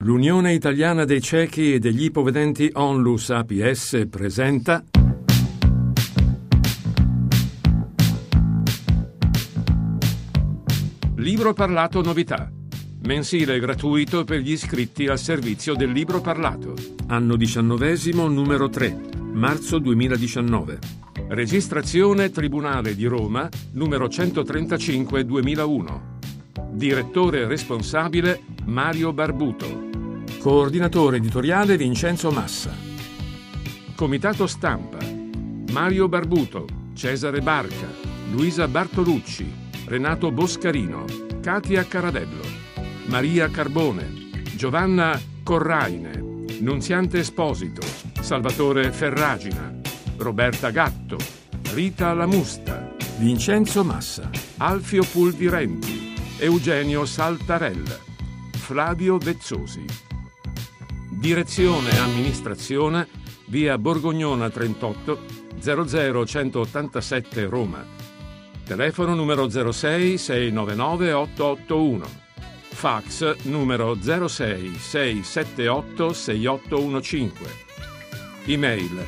L'Unione Italiana dei Ciechi e degli Ipovedenti Onlus APS presenta Libro Parlato Novità, mensile gratuito per gli iscritti al servizio del Libro Parlato. Anno 19, numero 3, marzo 2019. Registrazione Tribunale di Roma, numero 135-2001. Direttore responsabile Mario Barbuto. Coordinatore editoriale Vincenzo Massa. Comitato stampa Mario Barbuto, Cesare Barca, Luisa Bartolucci, Renato Boscarino, Katia Caradello, Maria Carbone, Giovanna Corraine, Nunziante Esposito, Salvatore Ferragina, Roberta Gatto, Rita Lamusta, Vincenzo Massa, Alfio Pulvirenti, Eugenio Saltarella, Flavio Vezzosi. Direzione amministrazione via Borgognona 38 00187 Roma. Telefono numero 06 699 881. Fax numero 06 678 6815. Email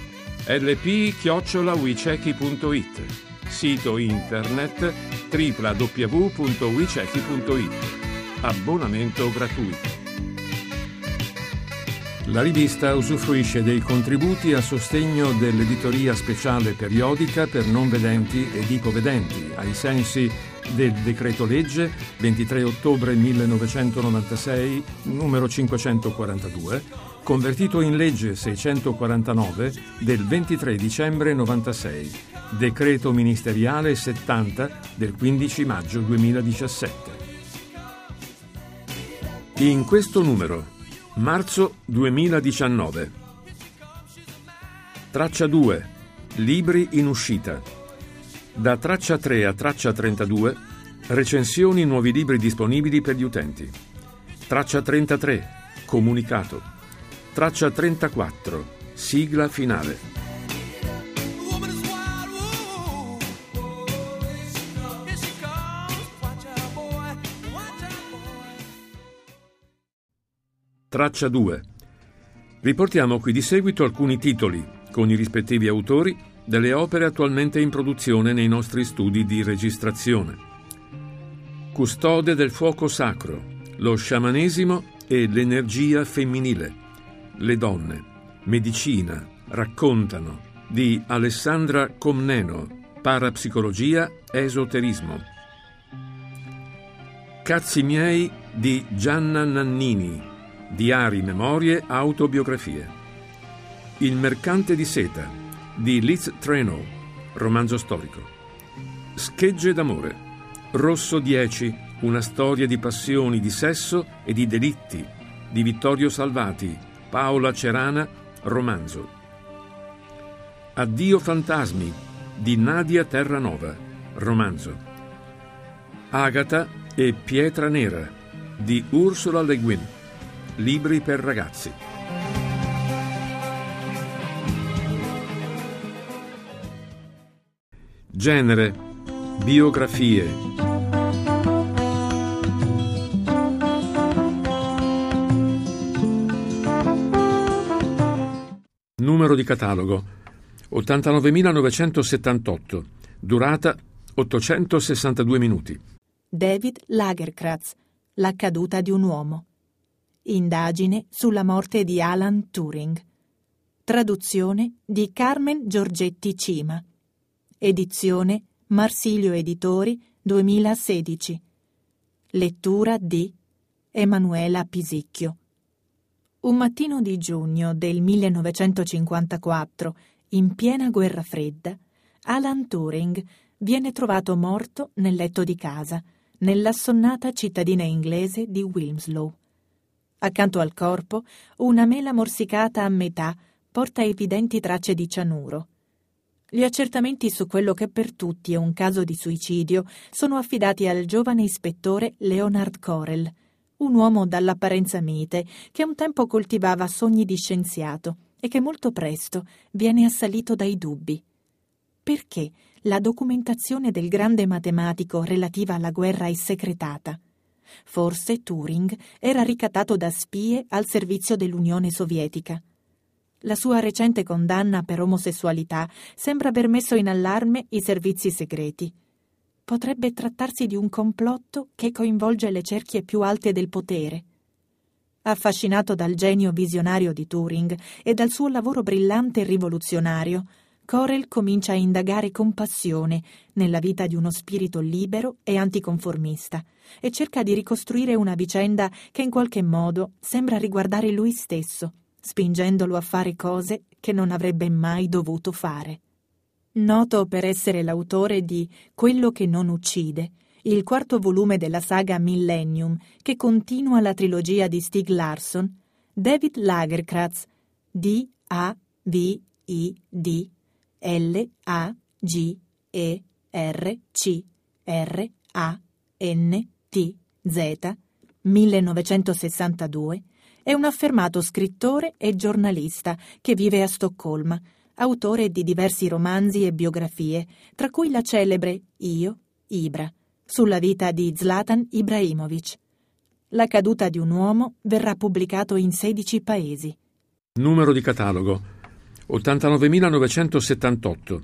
lp@wicechi.it. Sito internet www.wicechi.it. Abbonamento gratuito. La rivista usufruisce dei contributi a sostegno dell'editoria speciale periodica per non vedenti ed ipovedenti, ai sensi del decreto legge 23 ottobre 1996, numero 542, convertito in legge 649 del 23 dicembre 96, decreto ministeriale 70 del 15 maggio 2017. In questo numero, marzo 2019. Traccia 2. Libri in uscita. Da traccia 3 a traccia 32, recensioni nuovi libri disponibili per gli utenti. Traccia 33. Comunicato. Traccia 34. Sigla finale. Traccia 2. Riportiamo qui di seguito alcuni titoli, con i rispettivi autori, delle opere attualmente in produzione nei nostri studi di registrazione. Custode del fuoco sacro, lo sciamanesimo e l'energia femminile. Le donne, medicina, raccontano, di Alessandra Comneno, parapsicologia, esoterismo. Cazzi miei di Gianna Nannini, diari, memorie, autobiografie. Il mercante di seta di Liz Trenow, romanzo storico. Schegge d'amore, Rosso 10, una storia di passioni, di sesso e di delitti, di Vittorio Salvati, Paola Cerana, romanzo. Addio fantasmi di Nadia Terranova, romanzo. Agata e Pietra Nera di Ursula Le Guin, libri per ragazzi. Genere, biografie. Numero di catalogo 89.978, durata 862 minuti. David Lagerkratz, La caduta di un uomo. Indagine sulla morte di Alan Turing. Traduzione di Carmen Giorgetti Cima. Edizione Marsilio Editori 2016. Lettura di Emanuela Pisicchio. Un mattino di giugno del 1954, in piena guerra fredda, Alan Turing viene trovato morto nel letto di casa, nell'assonnata cittadina inglese di Wilmslow. Accanto al corpo, una mela morsicata a metà porta evidenti tracce di cianuro. Gli accertamenti su quello che per tutti è un caso di suicidio sono affidati al giovane ispettore Leonard Corel, un uomo dall'apparenza mite che un tempo coltivava sogni di scienziato e che molto presto viene assalito dai dubbi. Perché la documentazione del grande matematico relativa alla guerra è segretata? Forse Turing era ricattato da spie al servizio dell'Unione Sovietica. La sua recente condanna per omosessualità sembra aver messo in allarme i servizi segreti. Potrebbe trattarsi di un complotto che coinvolge le cerchie più alte del potere. Affascinato dal genio visionario di Turing e dal suo lavoro brillante e rivoluzionario, Corel comincia a indagare con passione nella vita di uno spirito libero e anticonformista e cerca di ricostruire una vicenda che in qualche modo sembra riguardare lui stesso, spingendolo a fare cose che non avrebbe mai dovuto fare. Noto per essere l'autore di Quello che non uccide, il quarto volume della saga Millennium che continua la trilogia di Stieg Larsson, David Lagercrantz, D-A-V-I-D L-A-G-E-R-C-R-A-N-T-Z 1962, è un affermato scrittore e giornalista che vive a Stoccolma, autore di diversi romanzi e biografie, tra cui la celebre Io, Ibra, sulla vita di Zlatan Ibrahimovic. La caduta di un uomo verrà pubblicato in 16 paesi. Numero di catalogo 89.978.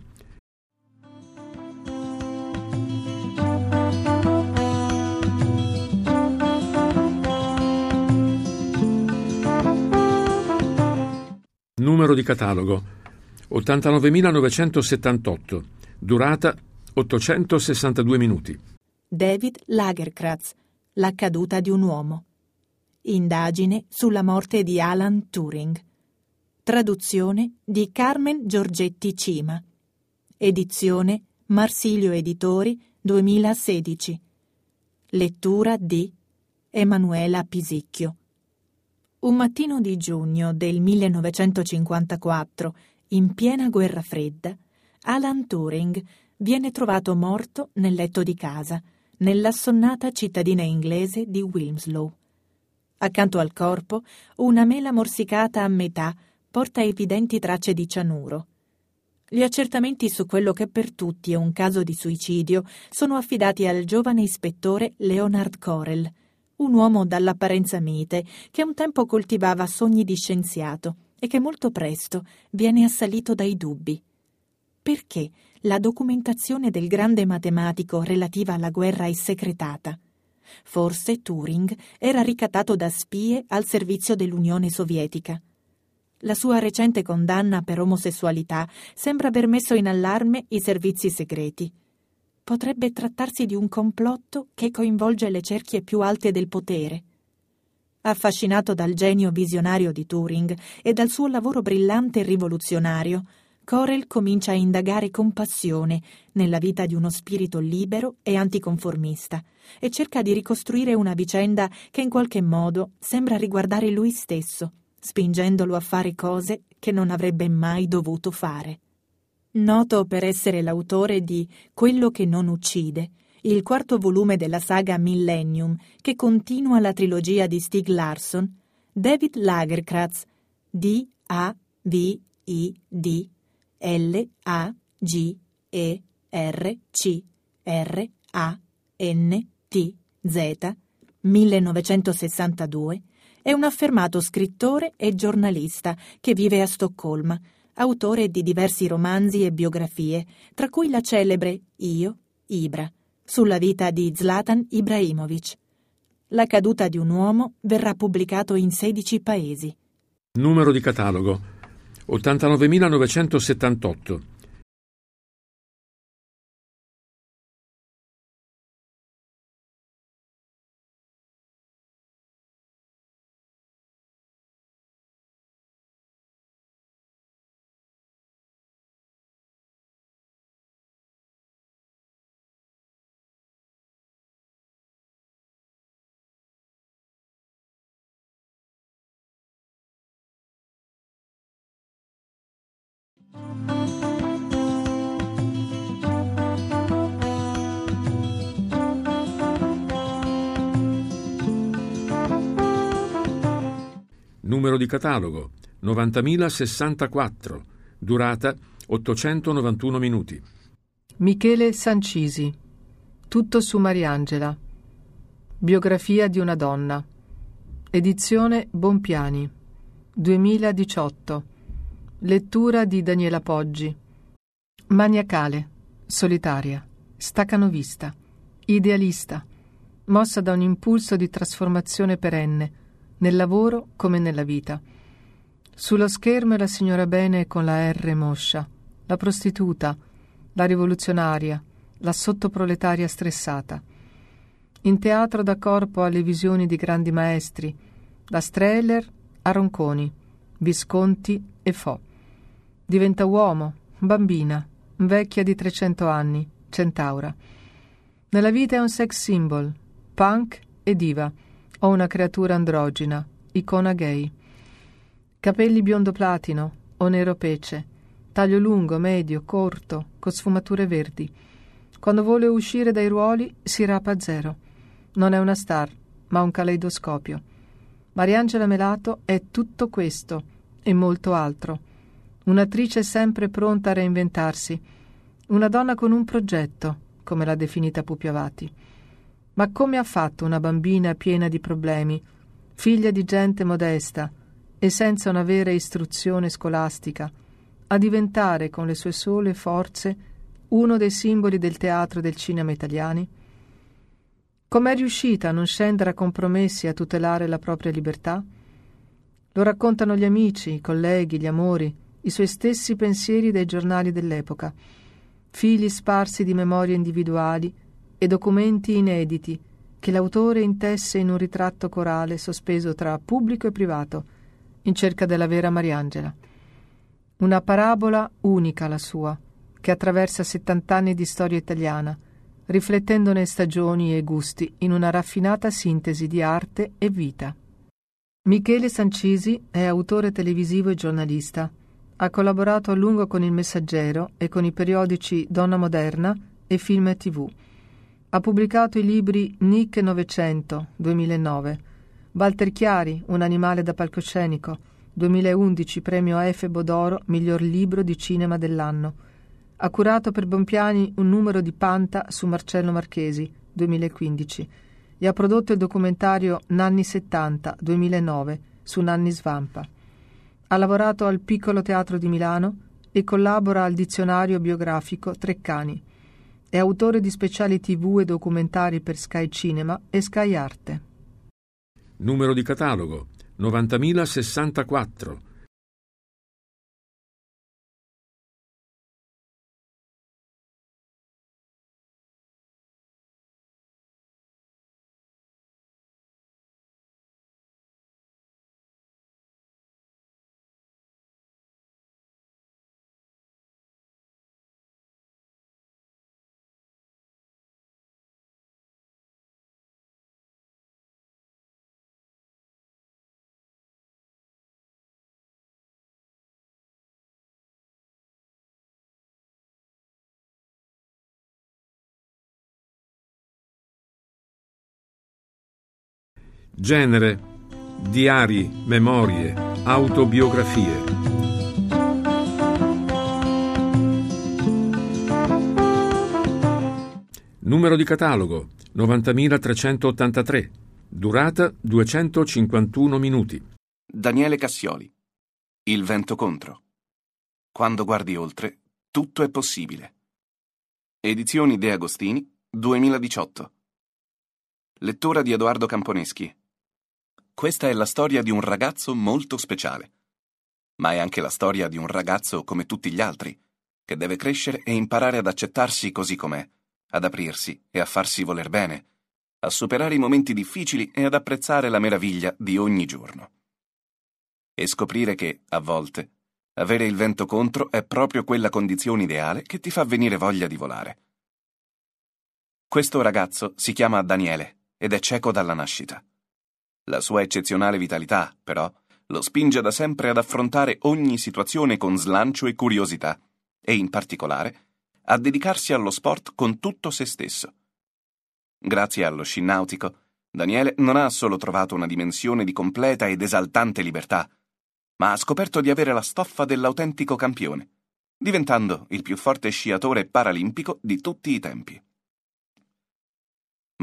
Numero di catalogo 89.978. Durata 862 minuti. David Lagercrantz, La caduta di un uomo. Indagine sulla morte di Alan Turing. Traduzione di Carmen Giorgetti Cima. Edizione Marsilio Editori 2016. Lettura di Emanuela Pisicchio. Un mattino di giugno del 1954, in piena guerra fredda, Alan Turing viene trovato morto nel letto di casa, nell'assonnata cittadina inglese di Wilmslow. Accanto al corpo, una mela morsicata a metà porta evidenti tracce di cianuro. Gli accertamenti su quello che per tutti è un caso di suicidio sono affidati al giovane ispettore Leonard Corel, un uomo dall'apparenza mite che un tempo coltivava sogni di scienziato e che molto presto viene assalito dai dubbi. Perché la documentazione del grande matematico relativa alla guerra è secretata? Forse Turing era ricattato da spie al servizio dell'Unione Sovietica. La sua recente condanna per omosessualità sembra aver messo in allarme i servizi segreti. Potrebbe trattarsi di un complotto che coinvolge le cerchie più alte del potere. Affascinato dal genio visionario di Turing e dal suo lavoro brillante e rivoluzionario, Corel comincia a indagare con passione nella vita di uno spirito libero e anticonformista e cerca di ricostruire una vicenda che in qualche modo sembra riguardare lui stesso, spingendolo a fare cose che non avrebbe mai dovuto fare. Noto per essere l'autore di Quello che non uccide, il quarto volume della saga Millennium che continua la trilogia di Stieg Larsson, David Lagercrantz, D-A-V-I-D L-A-G-E-R-C-R-A-N-T-Z 1962, è un affermato scrittore e giornalista che vive a Stoccolma, autore di diversi romanzi e biografie, tra cui la celebre Io, Ibra, sulla vita di Zlatan Ibrahimovic. La caduta di un uomo verrà pubblicato in 16 paesi. Numero di catalogo 89.978. Numero di catalogo 90.064. Durata 891 minuti. Michele Sancisi. Tutto su Mariangela. Biografia di una donna. Edizione Bompiani. 2018. Lettura di Daniela Poggi. Maniacale, solitaria, staccanovista, idealista, mossa da un impulso di trasformazione perenne, nel lavoro come nella vita. Sullo schermo è la signora Bene con la R moscia, la prostituta, la rivoluzionaria, la sottoproletaria stressata. In teatro dà corpo alle visioni di grandi maestri, da Strehler a Ronconi, Visconti e Fo. Diventa uomo, bambina, vecchia di 300 anni, centaura. Nella vita è un sex symbol, punk e diva, o una creatura androgina, icona gay. Capelli biondo platino o nero pece, taglio lungo, medio, corto, con sfumature verdi. Quando vuole uscire dai ruoli si rapa a zero. Non è una star, ma un caleidoscopio. Mariangela Melato è tutto questo e molto altro. Un'attrice sempre pronta a reinventarsi. Una donna con un progetto, come l'ha definita Pupi Avati. Ma come ha fatto una bambina piena di problemi, figlia di gente modesta e senza una vera istruzione scolastica, a diventare con le sue sole forze uno dei simboli del teatro e del cinema italiani? Com'è riuscita a non scendere a compromessi a tutelare la propria libertà? Lo raccontano gli amici, i colleghi, gli amori, i suoi stessi pensieri dai giornali dell'epoca, fili sparsi di memorie individuali e documenti inediti che l'autore intesse in un ritratto corale sospeso tra pubblico e privato, in cerca della vera Mariangela. Una parabola unica la sua, che attraversa 70 anni di storia italiana, riflettendone stagioni e gusti in una raffinata sintesi di arte e vita. Michele Sancisi è autore televisivo e giornalista. Ha collaborato a lungo con Il Messaggero e con i periodici Donna Moderna e Film e TV. Ha pubblicato i libri Nick 900, 2009, Walter Chiari, Un animale da palcoscenico, 2011 premio F. Bodoro, miglior libro di cinema dell'anno. Ha curato per Bompiani un numero di Panta su Marcello Marchesi, 2015, e ha prodotto il documentario Nanni 70, 2009, su Nanni Svampa. Ha lavorato al Piccolo Teatro di Milano e collabora al dizionario biografico Treccani. È autore di speciali TV e documentari per Sky Cinema e Sky Arte. Numero di catalogo 90.064. Genere: diari, memorie, autobiografie. Numero di catalogo 90.383. Durata 251 minuti. Daniele Cassioli. Il vento contro. Quando guardi oltre, tutto è possibile. Edizioni De Agostini, 2018. Lettura di Edoardo Camponeschi. Questa è la storia di un ragazzo molto speciale. Ma è anche la storia di un ragazzo come tutti gli altri, che deve crescere e imparare ad accettarsi così com'è, ad aprirsi e a farsi voler bene, a superare i momenti difficili e ad apprezzare la meraviglia di ogni giorno. E scoprire che, a volte, avere il vento contro è proprio quella condizione ideale che ti fa venire voglia di volare. Questo ragazzo si chiama Daniele ed è cieco dalla nascita. La sua eccezionale vitalità, però, lo spinge da sempre ad affrontare ogni situazione con slancio e curiosità e, in particolare, a dedicarsi allo sport con tutto se stesso. Grazie allo sci nautico, Daniele non ha solo trovato una dimensione di completa ed esaltante libertà, ma ha scoperto di avere la stoffa dell'autentico campione, diventando il più forte sciatore paralimpico di tutti i tempi.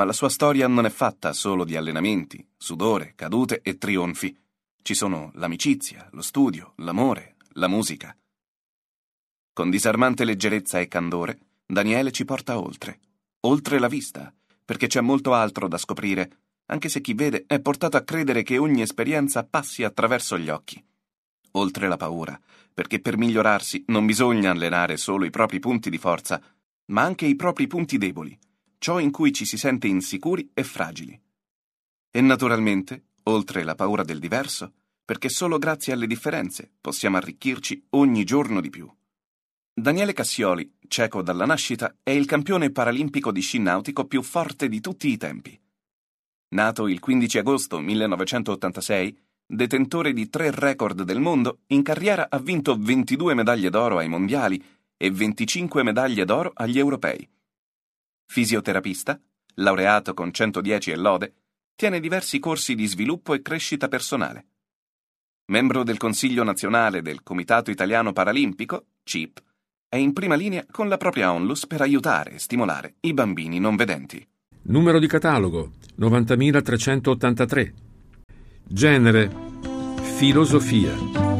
Ma la sua storia non è fatta solo di allenamenti, sudore, cadute e trionfi. Ci sono l'amicizia, lo studio, l'amore, la musica. Con disarmante leggerezza e candore, Daniele ci porta oltre la vista, perché c'è molto altro da scoprire, anche se chi vede è portato a credere che ogni esperienza passi attraverso gli occhi. Oltre la paura, perché per migliorarsi non bisogna allenare solo i propri punti di forza, ma anche i propri punti deboli, ciò in cui ci si sente insicuri e fragili. E naturalmente, oltre la paura del diverso, perché solo grazie alle differenze possiamo arricchirci ogni giorno di più. Daniele Cassioli, ceco dalla nascita, è il campione paralimpico di sci nautico più forte di tutti i tempi. Nato il 15 agosto 1986, detentore di 3 record del mondo, in carriera ha vinto 22 medaglie d'oro ai mondiali e 25 medaglie d'oro agli europei. Fisioterapista, laureato con 110 e lode, tiene diversi corsi di sviluppo e crescita personale. Membro del Consiglio nazionale del Comitato Italiano Paralimpico, CIP, è in prima linea con la propria onlus per aiutare e stimolare i bambini non vedenti. Numero di catalogo 90.383. Genere: filosofia.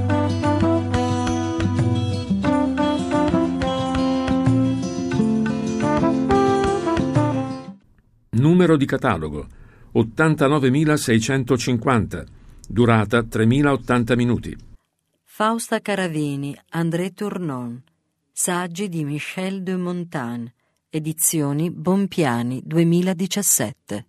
Numero di catalogo 89.650. Durata 3.080 minuti. Fausta Caravini, André Tournon. Saggi di Michel de Montaigne. Edizioni Bompiani 2017.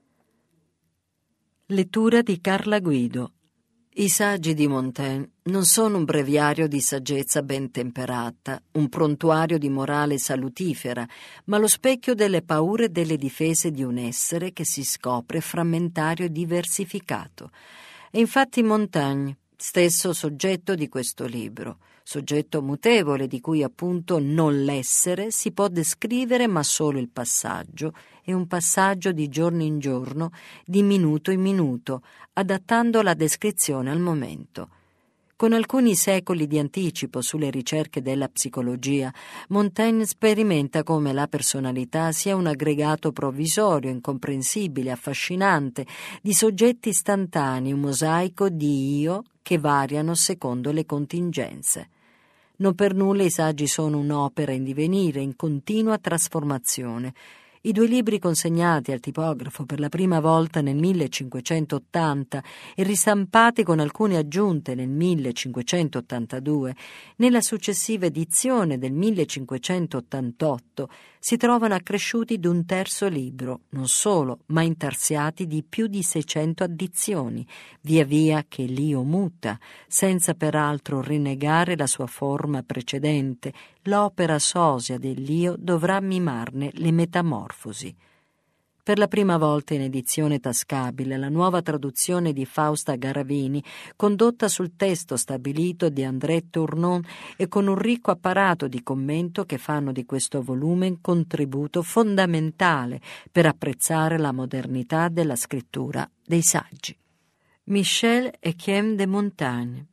Lettura di Carla Guido. I saggi di Montaigne non sono un breviario di saggezza ben temperata, un prontuario di morale salutifera, ma lo specchio delle paure e delle difese di un essere che si scopre frammentario e diversificato. E infatti Montaigne, stesso soggetto di questo libro, soggetto mutevole di cui appunto non l'essere si può descrivere ma solo il passaggio, e un passaggio di giorno in giorno, di minuto in minuto, adattando la descrizione al momento. Con alcuni secoli di anticipo sulle ricerche della psicologia, Montaigne sperimenta come la personalità sia un aggregato provvisorio, incomprensibile, affascinante, di soggetti istantanei, un mosaico di io che variano secondo le contingenze. Non per nulla i saggi sono un'opera in divenire, in continua trasformazione. I 2 libri consegnati al tipografo per la prima volta nel 1580 e ristampati con alcune aggiunte nel 1582, nella successiva edizione del 1588 si trovano accresciuti d'un terzo libro, non solo, ma intarsiati di più di 600 addizioni, via via che l'io muta, senza peraltro rinnegare la sua forma precedente. L'opera sosia dell'io dovrà mimarne le metamorfosi. Per la prima volta in edizione tascabile, la nuova traduzione di Fausta Garavini, condotta sul testo stabilito di André Tournon e con un ricco apparato di commento che fanno di questo volume un contributo fondamentale per apprezzare la modernità della scrittura dei saggi. Michel Etienne de Montaigne,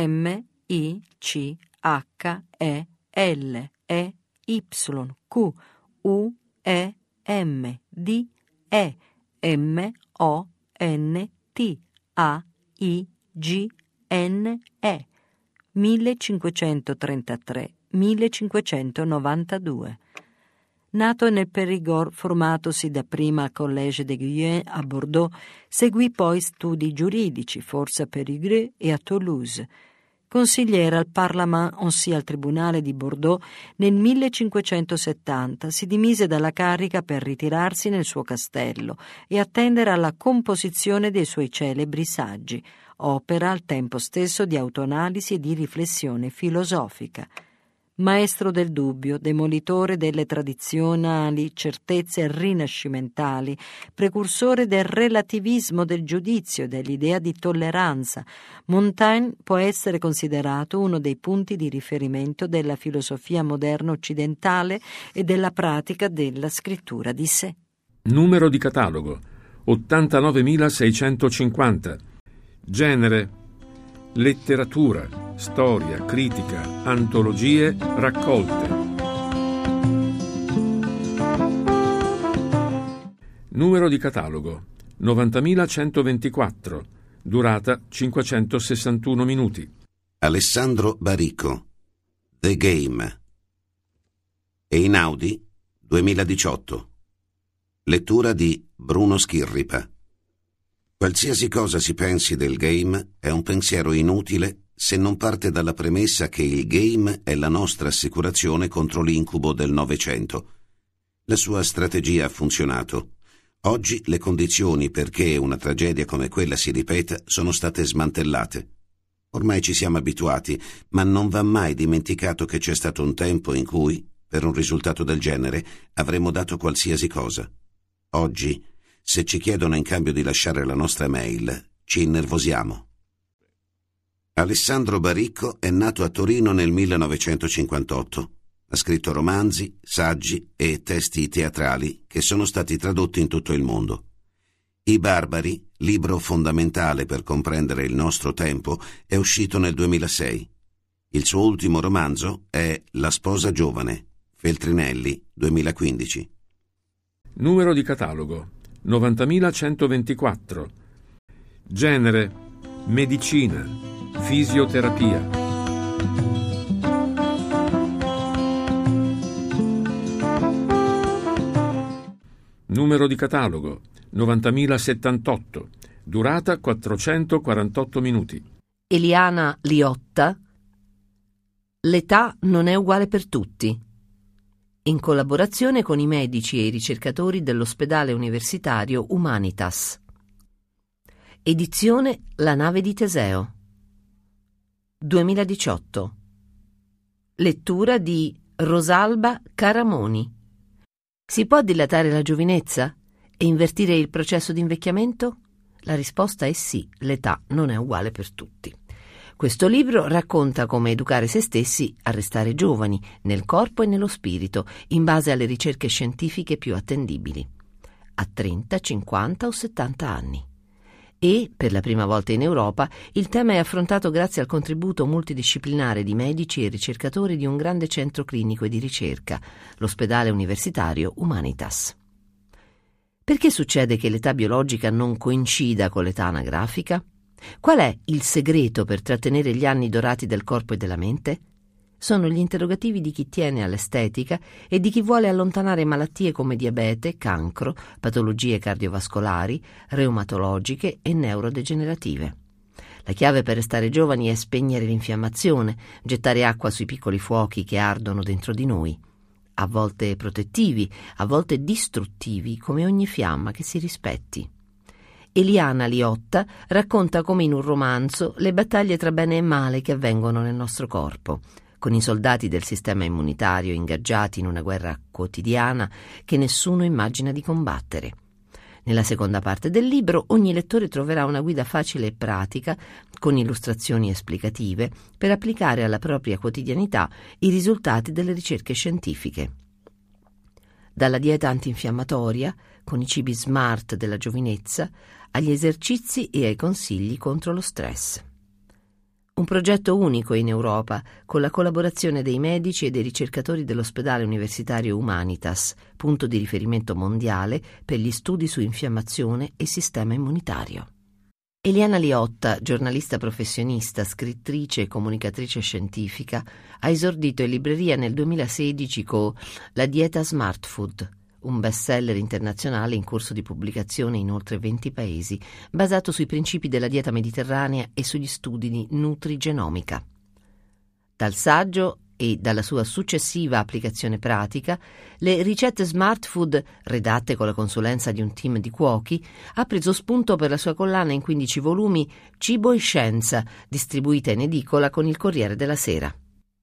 MICHLEMYPSLQUMEMDIGNE 1533-1592. Nato nel Périgord, formatosi dapprima al Collège de Guyenne a Bordeaux, seguì poi studi giuridici, forse a Périgueux e a Toulouse. Consigliere al Parlement, ossia al Tribunale di Bordeaux, nel 1570 si dimise dalla carica per ritirarsi nel suo castello e attendere alla composizione dei suoi celebri saggi, opera al tempo stesso di autoanalisi e di riflessione filosofica. Maestro del dubbio, demolitore delle tradizionali certezze rinascimentali, precursore del relativismo del giudizio e dell'idea di tolleranza, Montaigne può essere considerato uno dei punti di riferimento della filosofia moderna occidentale e della pratica della scrittura di sé. Numero di catalogo 89.650. Genere: letteratura, storia, critica, antologie, raccolte. Numero di catalogo 90.124, durata 561 minuti. Alessandro Baricco, The Game. Einaudi, 2018. Lettura di Bruno Schirripa. Qualsiasi cosa si pensi del game è un pensiero inutile se non parte dalla premessa che il game è la nostra assicurazione contro l'incubo del Novecento. La sua strategia ha funzionato. Oggi le condizioni perché una tragedia come quella si ripeta sono state smantellate. Ormai ci siamo abituati, ma non va mai dimenticato che c'è stato un tempo in cui, per un risultato del genere, avremmo dato qualsiasi cosa. Oggi, se ci chiedono in cambio di lasciare la nostra mail, ci innervosiamo. Alessandro Baricco è nato a Torino nel 1958. Ha scritto romanzi, saggi e testi teatrali che sono stati tradotti in tutto il mondo. I Barbari, libro fondamentale per comprendere il nostro tempo, è uscito nel 2006. Il suo ultimo romanzo è La sposa giovane, Feltrinelli, 2015. Numero di catalogo 90.124. Genere: medicina, fisioterapia. Numero di catalogo 90.078, durata 448 minuti. Eliana Liotta, L'età non è uguale per tutti, in collaborazione con i medici e i ricercatori dell'ospedale universitario Humanitas. Edizione La nave di Teseo, 2018. Lettura di Rosalba Caramoni. Si può dilatare la giovinezza e invertire il processo di invecchiamento? La risposta è sì, l'età non è uguale per tutti. Questo libro racconta come educare se stessi a restare giovani, nel corpo e nello spirito, in base alle ricerche scientifiche più attendibili, a 30, 50 o 70 anni. E, per la prima volta in Europa, il tema è affrontato grazie al contributo multidisciplinare di medici e ricercatori di un grande centro clinico e di ricerca, l'ospedale universitario Humanitas. Perché succede che l'età biologica non coincida con l'età anagrafica? Qual è il segreto per trattenere gli anni dorati del corpo e della mente? Sono gli interrogativi di chi tiene all'estetica e di chi vuole allontanare malattie come diabete, cancro, patologie cardiovascolari, reumatologiche e neurodegenerative. La chiave per restare giovani è spegnere l'infiammazione, gettare acqua sui piccoli fuochi che ardono dentro di noi, a volte protettivi, a volte distruttivi, come ogni fiamma che si rispetti. Eliana Liotta racconta come in un romanzo le battaglie tra bene e male che avvengono nel nostro corpo, con i soldati del sistema immunitario ingaggiati in una guerra quotidiana che nessuno immagina di combattere. Nella seconda parte del libro ogni lettore troverà una guida facile e pratica, con illustrazioni esplicative, per applicare alla propria quotidianità i risultati delle ricerche scientifiche. Dalla dieta antinfiammatoria, con i cibi smart della giovinezza, agli esercizi e ai consigli contro lo stress. Un progetto unico in Europa, con la collaborazione dei medici e dei ricercatori dell'ospedale universitario Humanitas, punto di riferimento mondiale per gli studi su infiammazione e sistema immunitario. Eliana Liotta, giornalista professionista, scrittrice e comunicatrice scientifica, ha esordito in libreria nel 2016 con La dieta Smart Food, un bestseller internazionale in corso di pubblicazione in oltre 20 paesi, basato sui principi della dieta mediterranea e sugli studi di nutrigenomica. Dal saggio e dalla sua successiva applicazione pratica, le ricette Smart Food, redatte con la consulenza di un team di cuochi, ha preso spunto per la sua collana in 15 volumi Cibo e Scienza, distribuita in edicola con il Corriere della Sera.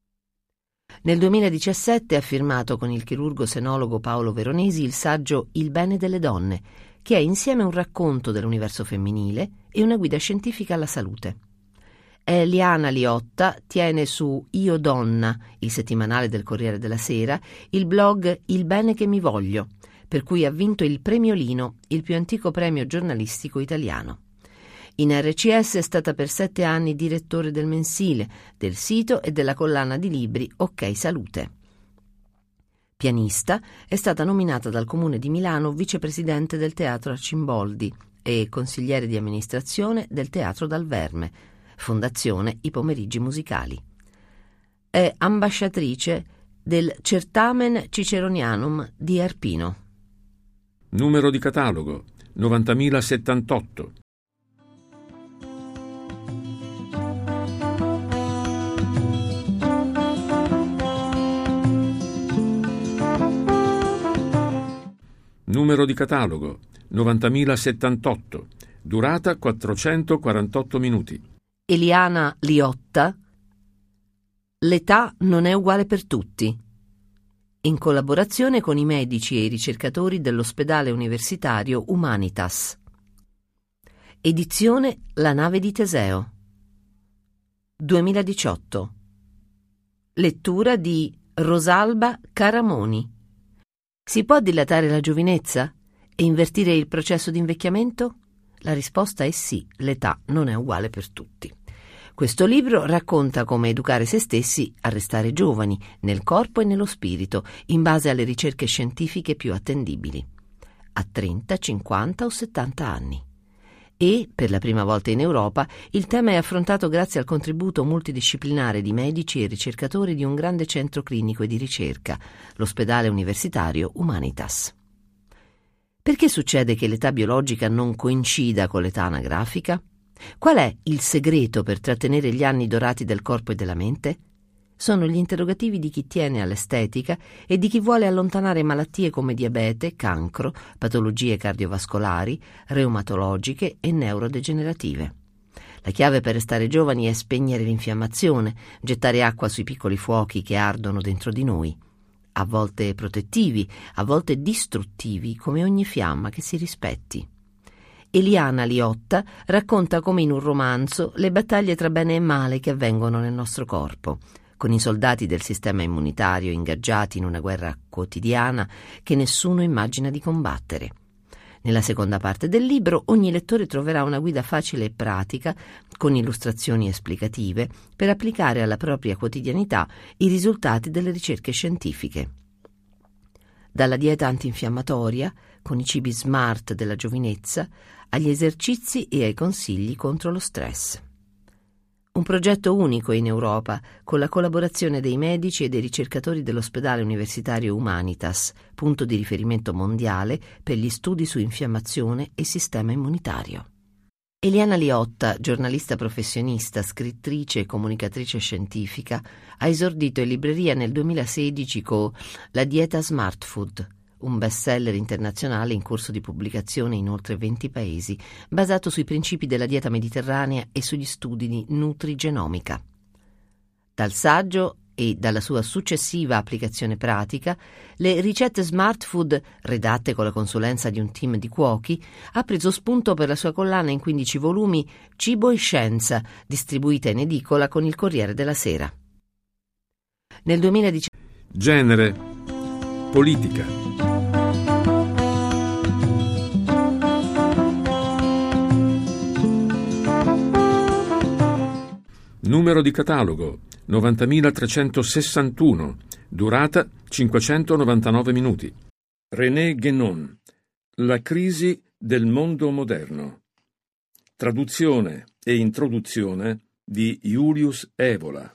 Nel 2017 ha firmato con il chirurgo-senologo Paolo Veronesi il saggio Il bene delle donne, che è insieme un racconto dell'universo femminile e una guida scientifica alla salute. Eliana Liotta tiene su Io Donna, il settimanale del Corriere della Sera, il blog Il bene che mi voglio, per cui ha vinto il Premio Lino, il più antico premio giornalistico italiano. In RCS è stata per 7 anni direttore del mensile, del sito e della collana di libri Ok Salute. Pianista, è stata nominata dal Comune di Milano vicepresidente del Teatro Arcimboldi e consigliere di amministrazione del Teatro Dal Verme, Fondazione I Pomeriggi Musicali. È ambasciatrice del Certamen Ciceronianum di Arpino. Numero di catalogo 90.078. Numero di catalogo 90.078. Durata 448 minuti. Eliana Liotta. L'età non è uguale per tutti. In collaborazione con i medici e i ricercatori dell'ospedale universitario Humanitas. Edizione La nave di Teseo. 2018. Lettura di Rosalba Caramoni. Si può dilatare la giovinezza e invertire il processo di invecchiamento? La risposta è sì, l'età non è uguale per tutti. Questo libro racconta come educare se stessi a restare giovani, nel corpo e nello spirito, in base alle ricerche scientifiche più attendibili, a 30, 50 o 70 anni. E, per la prima volta in Europa, il tema è affrontato grazie al contributo multidisciplinare di medici e ricercatori di un grande centro clinico e di ricerca, l'ospedale universitario Humanitas. Perché succede che l'età biologica non coincida con l'età anagrafica? Qual è il segreto per trattenere gli anni dorati del corpo e della mente? Sono gli interrogativi di chi tiene all'estetica e di chi vuole allontanare malattie come diabete, cancro, patologie cardiovascolari, reumatologiche e neurodegenerative. La chiave per restare giovani è spegnere l'infiammazione, gettare acqua sui piccoli fuochi che ardono dentro di noi, a volte protettivi, a volte distruttivi, come ogni fiamma che si rispetti. Eliana Liotta racconta come in un romanzo le battaglie tra bene e male che avvengono nel nostro corpo, con i soldati del sistema immunitario ingaggiati in una guerra quotidiana che nessuno immagina di combattere. Nella seconda parte del libro ogni lettore troverà una guida facile e pratica, con illustrazioni esplicative, per applicare alla propria quotidianità i risultati delle ricerche scientifiche. Dalla dieta antinfiammatoria, con i cibi smart della giovinezza, agli esercizi e ai consigli contro lo stress. Un progetto unico in Europa, con la collaborazione dei medici e dei ricercatori dell'ospedale universitario Humanitas, punto di riferimento mondiale per gli studi su infiammazione e sistema immunitario. Eliana Liotta, giornalista professionista, scrittrice e comunicatrice scientifica, ha esordito in libreria nel 2016 con La dieta Smart Food, un bestseller internazionale in corso di pubblicazione in oltre 20 paesi, basato sui principi della dieta mediterranea e sugli studi di nutrigenomica. Dal saggio e dalla sua successiva applicazione pratica, le ricette Smart Food, redatte con la consulenza di un team di cuochi, ha preso spunto per la sua collana in 15 volumi Cibo e Scienza, distribuita in edicola con il Corriere della Sera. Nel 2010. Genere. Politica. Numero di catalogo 90.361. Durata 599 minuti. René Guénon. La crisi del mondo moderno. Traduzione e introduzione di Julius Evola.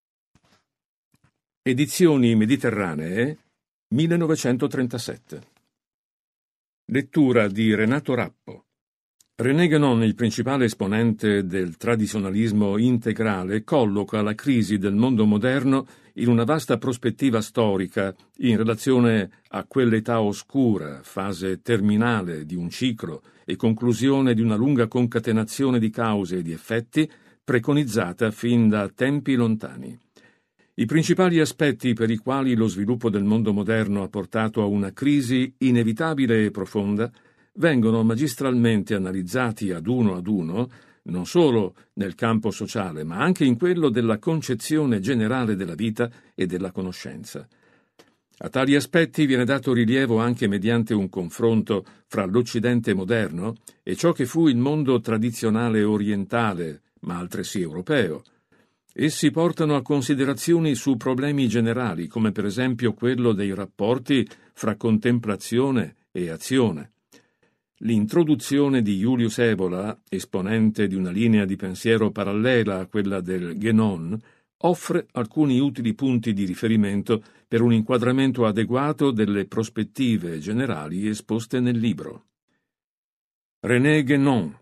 Edizioni Mediterranee 1937. Lettura di Renato Rappo. René Guénon, il principale esponente del tradizionalismo integrale, colloca la crisi del mondo moderno in una vasta prospettiva storica in relazione a quell'età oscura, fase terminale di un ciclo e conclusione di una lunga concatenazione di cause e di effetti preconizzata fin da tempi lontani. I principali aspetti per i quali lo sviluppo del mondo moderno ha portato a una crisi inevitabile e profonda vengono magistralmente analizzati ad uno, non solo nel campo sociale, ma anche in quello della concezione generale della vita e della conoscenza. A tali aspetti viene dato rilievo anche mediante un confronto fra l'Occidente moderno e ciò che fu il mondo tradizionale orientale, ma altresì europeo, Essi portano a considerazioni su problemi generali, come per esempio quello dei rapporti fra contemplazione e azione. L'introduzione di Julius Evola, esponente di una linea di pensiero parallela a quella del Guénon, offre alcuni utili punti di riferimento per un inquadramento adeguato delle prospettive generali esposte nel libro. René Guénon,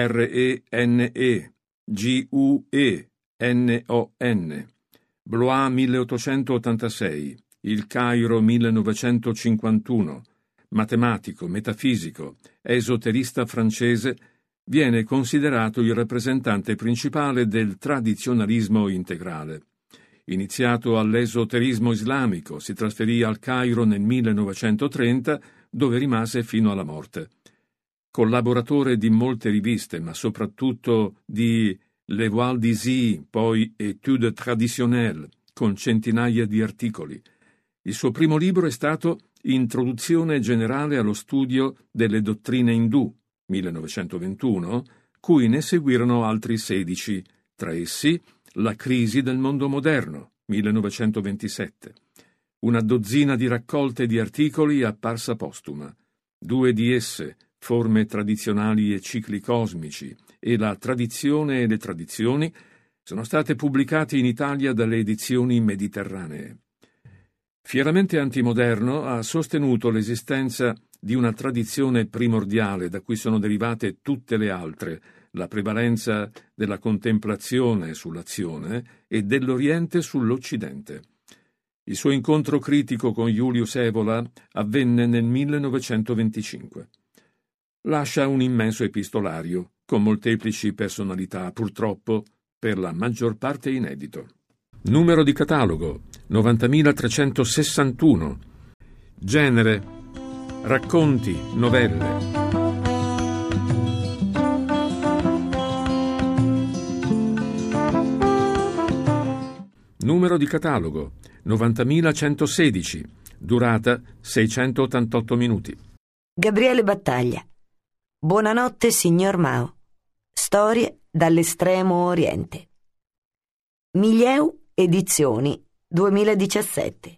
René-Guenon, Blois 1886, Il Cairo 1951, matematico, metafisico, esoterista francese, viene considerato il rappresentante principale del tradizionalismo integrale. Iniziato all'esoterismo islamico, si trasferì al Cairo nel 1930, dove rimase fino alla morte. Collaboratore di molte riviste, ma soprattutto di Le Voile d'Isis, poi Études traditionnelles, con centinaia di articoli. Il suo primo libro è stato Introduzione generale allo studio delle dottrine indù, 1921, cui ne seguirono altri 16, tra essi La crisi del mondo moderno, 1927. Una dozzina di raccolte di articoli apparsa postuma. 2 di esse, Forme tradizionali e cicli cosmici, e La tradizione e le tradizioni, sono state pubblicate in Italia dalle edizioni mediterranee. Fieramente antimoderno, ha sostenuto l'esistenza di una tradizione primordiale da cui sono derivate tutte le altre, la prevalenza della contemplazione sull'azione e dell'Oriente sull'Occidente. Il suo incontro critico con Julius Evola avvenne nel 1925. Lascia un immenso epistolario, con molteplici personalità, purtroppo per la maggior parte inedito. Numero di catalogo 90.361. Genere: racconti, novelle. Numero di catalogo 90.116. Durata 688 minuti. Gabriele Battaglia. Buonanotte, signor Mao. Storie dall'estremo oriente. Milieu Edizioni 2017.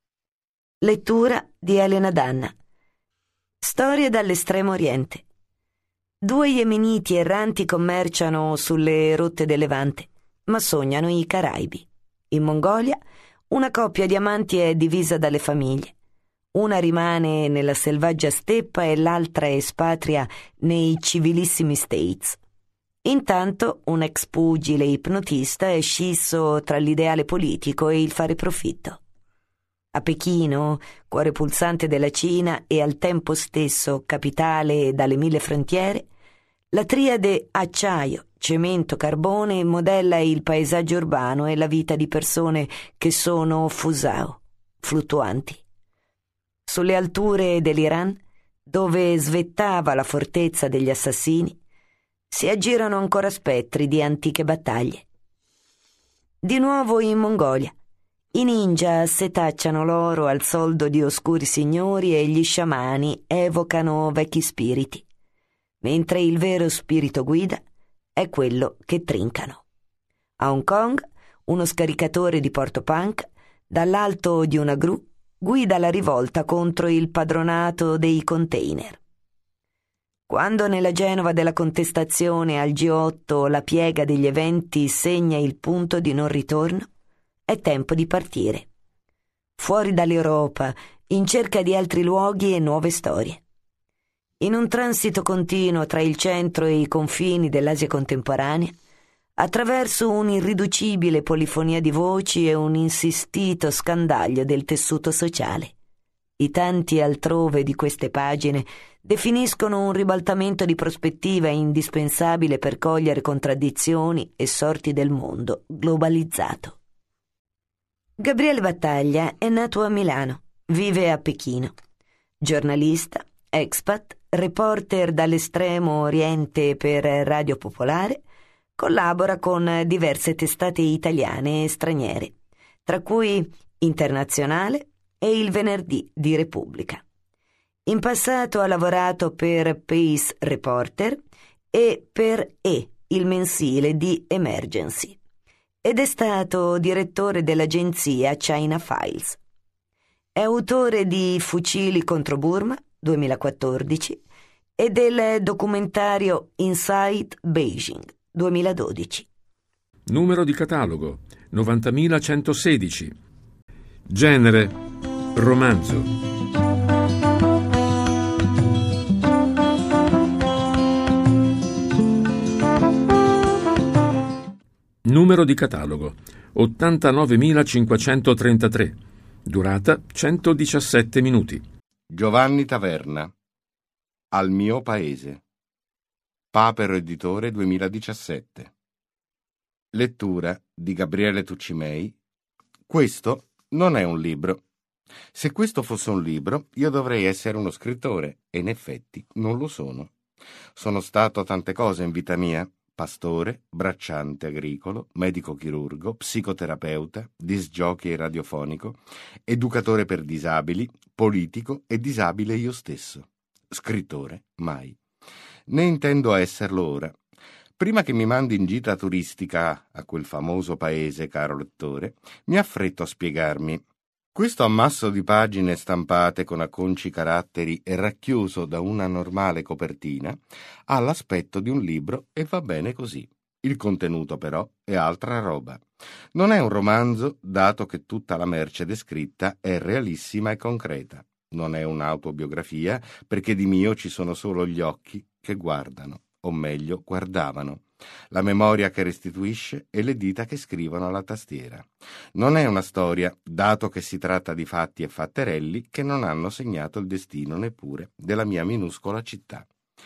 Lettura di Elena Danna. Storie dall'estremo oriente. 2 yemeniti erranti commerciano sulle rotte del Levante, ma sognano i Caraibi. In Mongolia, una coppia di amanti è divisa dalle famiglie. Una rimane nella selvaggia steppa e l'altra espatria nei civilissimi States. Intanto un ex pugile ipnotista è scisso tra l'ideale politico e il fare profitto. A Pechino, cuore pulsante della Cina e al tempo stesso capitale dalle 1000 frontiere, la triade acciaio, cemento, carbone modella il paesaggio urbano e la vita di persone che sono fusao, fluttuanti. Sulle alture dell'Iran, dove svettava la fortezza degli assassini, si aggirano ancora spettri di antiche battaglie. Di nuovo in Mongolia, i ninja setacciano l'oro al soldo di oscuri signori e gli sciamani evocano vecchi spiriti, mentre il vero spirito guida è quello che trincano. A Hong Kong, uno scaricatore di portopunk, dall'alto di una gru, guida la rivolta contro il padronato dei container. Quando nella Genova della contestazione al G8 la piega degli eventi segna il punto di non ritorno, è tempo di partire. Fuori dall'Europa, in cerca di altri luoghi e nuove storie. In un transito continuo tra il centro e i confini dell'Asia contemporanea, attraverso un'irriducibile polifonia di voci e un insistito scandaglio del tessuto sociale. I tanti altrove di queste pagine definiscono un ribaltamento di prospettiva indispensabile per cogliere contraddizioni e sorti del mondo globalizzato. Gabriele Battaglia è nato a Milano, vive a Pechino. Giornalista, expat, reporter dall'estremo oriente per Radio Popolare, collabora con diverse testate italiane e straniere, tra cui Internazionale e Il Venerdì di Repubblica. In passato ha lavorato per Pace Reporter e per il mensile di Emergency. ed è stato direttore dell'agenzia China Files. È autore di Fucili contro Burma, 2014, e del documentario Inside Beijing, 2012. Numero di catalogo 90.116. Genere romanzo. Numero di catalogo 89.533. Durata 117 minuti. Giovanni Taverna. Al mio paese. Papero Editore 2017. Lettura di Gabriele Tuccimei. Questo non è un libro. Se questo fosse un libro, io dovrei essere uno scrittore, e in effetti non lo sono. Sono stato tante cose in vita mia: pastore, bracciante agricolo, medico chirurgo, psicoterapeuta, disjockey radiofonico, educatore per disabili, politico e disabile io stesso. Scrittore, mai. Né intendo esserlo ora. Prima che mi mandi in gita turistica a quel famoso paese, caro lettore, mi affretto a spiegarmi. Questo ammasso di pagine stampate con acconci caratteri e racchiuso da una normale copertina ha l'aspetto di un libro e va bene così. Il contenuto, però, è altra roba. Non è un romanzo, dato che tutta la merce descritta è realissima e concreta. Non è un'autobiografia, perché di mio ci sono solo gli occhi che guardano, o meglio, guardavano, la memoria che restituisce e le dita che scrivono alla tastiera. Non è una storia, dato che si tratta di fatti e fatterelli che non hanno segnato il destino neppure della mia minuscola città.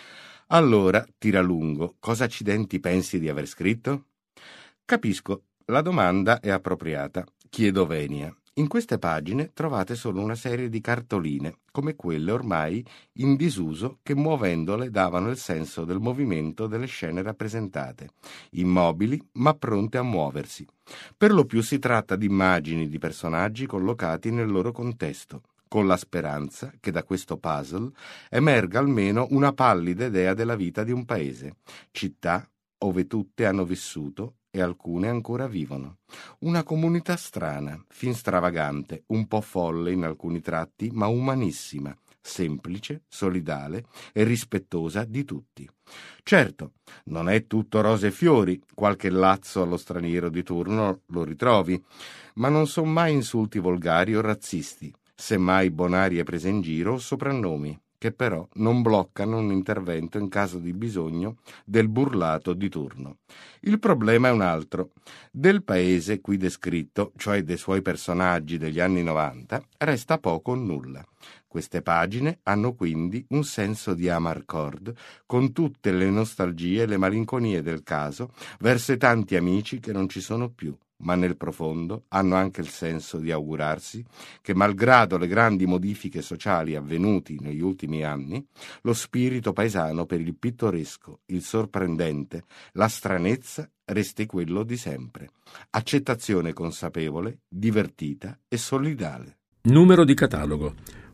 Allora, tira lungo, cosa accidenti pensi di aver scritto? Capisco, la domanda è appropriata. Chiedo venia. In queste pagine trovate solo una serie di cartoline, come quelle ormai in disuso che muovendole davano il senso del movimento delle scene rappresentate, immobili ma pronte a muoversi. Per lo più si tratta di immagini di personaggi collocati nel loro contesto, con la speranza che da questo puzzle emerga almeno una pallida idea della vita di un paese, città ove tutte hanno vissuto e alcune ancora vivono. Una comunità strana, fin stravagante, un po' folle in alcuni tratti, ma umanissima, semplice, solidale e rispettosa di tutti. Certo, non è tutto rose e fiori, qualche lazzo allo straniero di turno lo ritrovi, ma non son mai insulti volgari o razzisti, semmai bonarie prese in giro o soprannomi, che però non bloccano un intervento in caso di bisogno del burlato di turno. Il problema è un altro. Del paese qui descritto, cioè dei suoi personaggi degli anni 90, resta poco o nulla. Queste pagine hanno quindi un senso di amarcord, con tutte le nostalgie e le malinconie del caso, verso i tanti amici che non ci sono più, ma nel profondo hanno anche il senso di augurarsi che, malgrado le grandi modifiche sociali avvenuti negli ultimi anni, lo spirito paesano per il pittoresco, il sorprendente, la stranezza resti quello di sempre. Accettazione consapevole, divertita e solidale. Numero di catalogo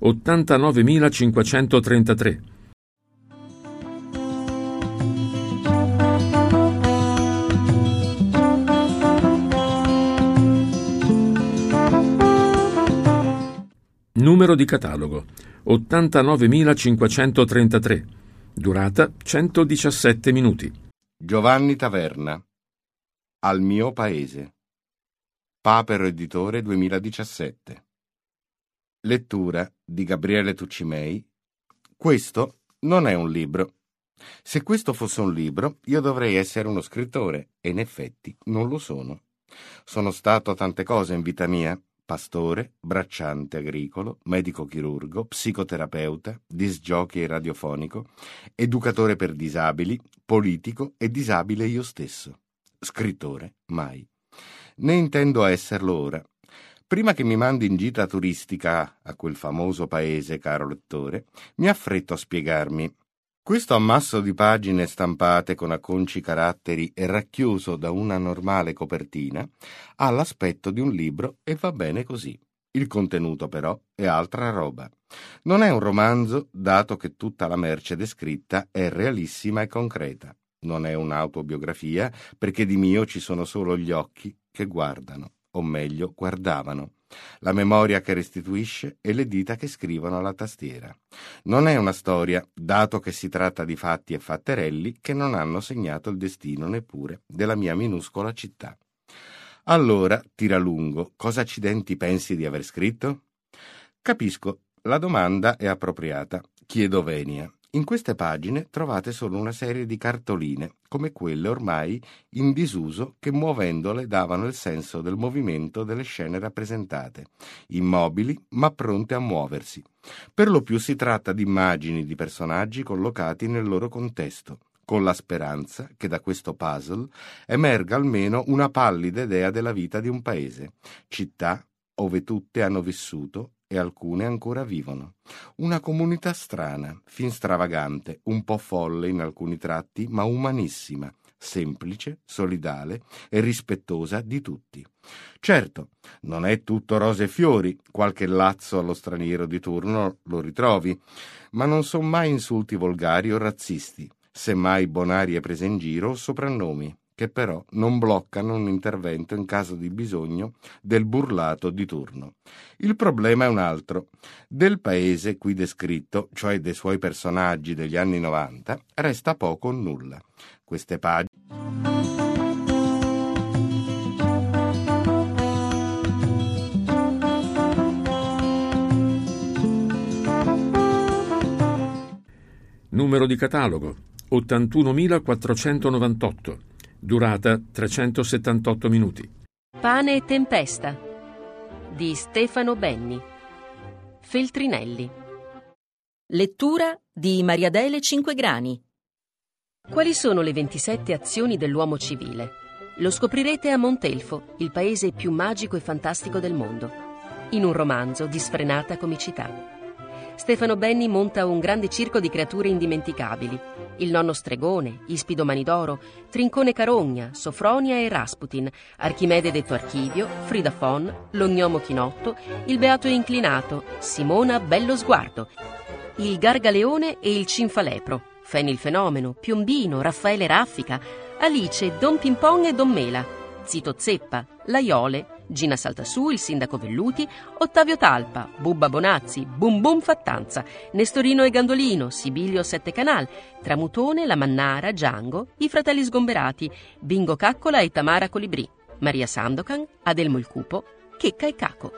89.533. Numero di catalogo 89.533. Durata 117 minuti. Giovanni Taverna. Al mio paese. Papero Editore 2017. Lettura di Gabriele Tuccimei. Questo non è un libro. Se questo fosse un libro, io dovrei essere uno scrittore, e in effetti non lo sono. Sono stato tante cose in vita mia: pastore, bracciante agricolo, medico chirurgo, psicoterapeuta, disjockey radiofonico, educatore per disabili, politico e disabile io stesso. Scrittore, mai. Né intendo esserlo ora. Prima che mi mandi in gita turistica a quel famoso paese, caro lettore, mi affretto a spiegarmi. Questo ammasso di pagine stampate con acconci caratteri e racchiuso da una normale copertina ha l'aspetto di un libro e va bene così. Il contenuto, però, è altra roba. Non è un romanzo, dato che tutta la merce descritta è realissima e concreta. Non è un'autobiografia, perché di mio ci sono solo gli occhi che guardano, o meglio, guardavano, la memoria che restituisce e le dita che scrivono alla tastiera. Non è una storia, dato che si tratta di fatti e fatterelli che non hanno segnato il destino neppure della mia minuscola città. Allora, tira lungo, cosa accidenti pensi di aver scritto? Capisco, la domanda è appropriata. Chiedo venia. In queste pagine trovate solo una serie di cartoline, come quelle ormai in disuso che muovendole davano il senso del movimento delle scene rappresentate, immobili ma pronte a muoversi. Per lo più si tratta di immagini di personaggi collocati nel loro contesto, con la speranza che da questo puzzle emerga almeno una pallida idea della vita di un paese, città ove tutte hanno vissuto e alcune ancora vivono. Una comunità strana, fin stravagante, un po' folle in alcuni tratti, ma umanissima, semplice, solidale e rispettosa di tutti. Certo, non è tutto rose e fiori, qualche lazzo allo straniero di turno lo ritrovi, ma non son mai insulti volgari o razzisti, semmai bonarie prese in giro o soprannomi, che però non bloccano un intervento in caso di bisogno del burlato di turno. Il problema è un altro. Del paese qui descritto, cioè dei suoi personaggi degli anni 90, resta poco o nulla. Queste pagine Numero di catalogo 81.498. Durata 378 minuti. Pane e tempesta di Stefano Benni. Feltrinelli. Lettura di Mariadele Cinquegrani. Quali sono le 27 azioni dell'uomo civile? Lo scoprirete a Montelfo, il paese più magico e fantastico del mondo, in un romanzo di sfrenata comicità. Stefano Benni monta un grande circo di creature indimenticabili: il nonno stregone, Ispido Manidoro, Trincone Carogna, Sofronia e Rasputin, Archimede detto Archivio, Frida Fon, lo gnomo Chinotto, il beato inclinato, Simona Bello Sguardo, il Gargaleone e il Cinfalepro, Feni il Fenomeno, Piombino, Raffaele Raffica, Alice, Don Pimpon e Don Mela, Zito Zeppa, Laiole, Gina Saltasù, il sindaco Velluti, Ottavio Talpa, Bubba Bonazzi, Bum Bum Fattanza, Nestorino e Gandolino, Sibilio Sette Canal, Tramutone, La Mannara, Giango, i fratelli Sgomberati, Bingo Caccola e Tamara Colibrì, Maria Sandokan, Adelmo il Cupo, Checca e Caco.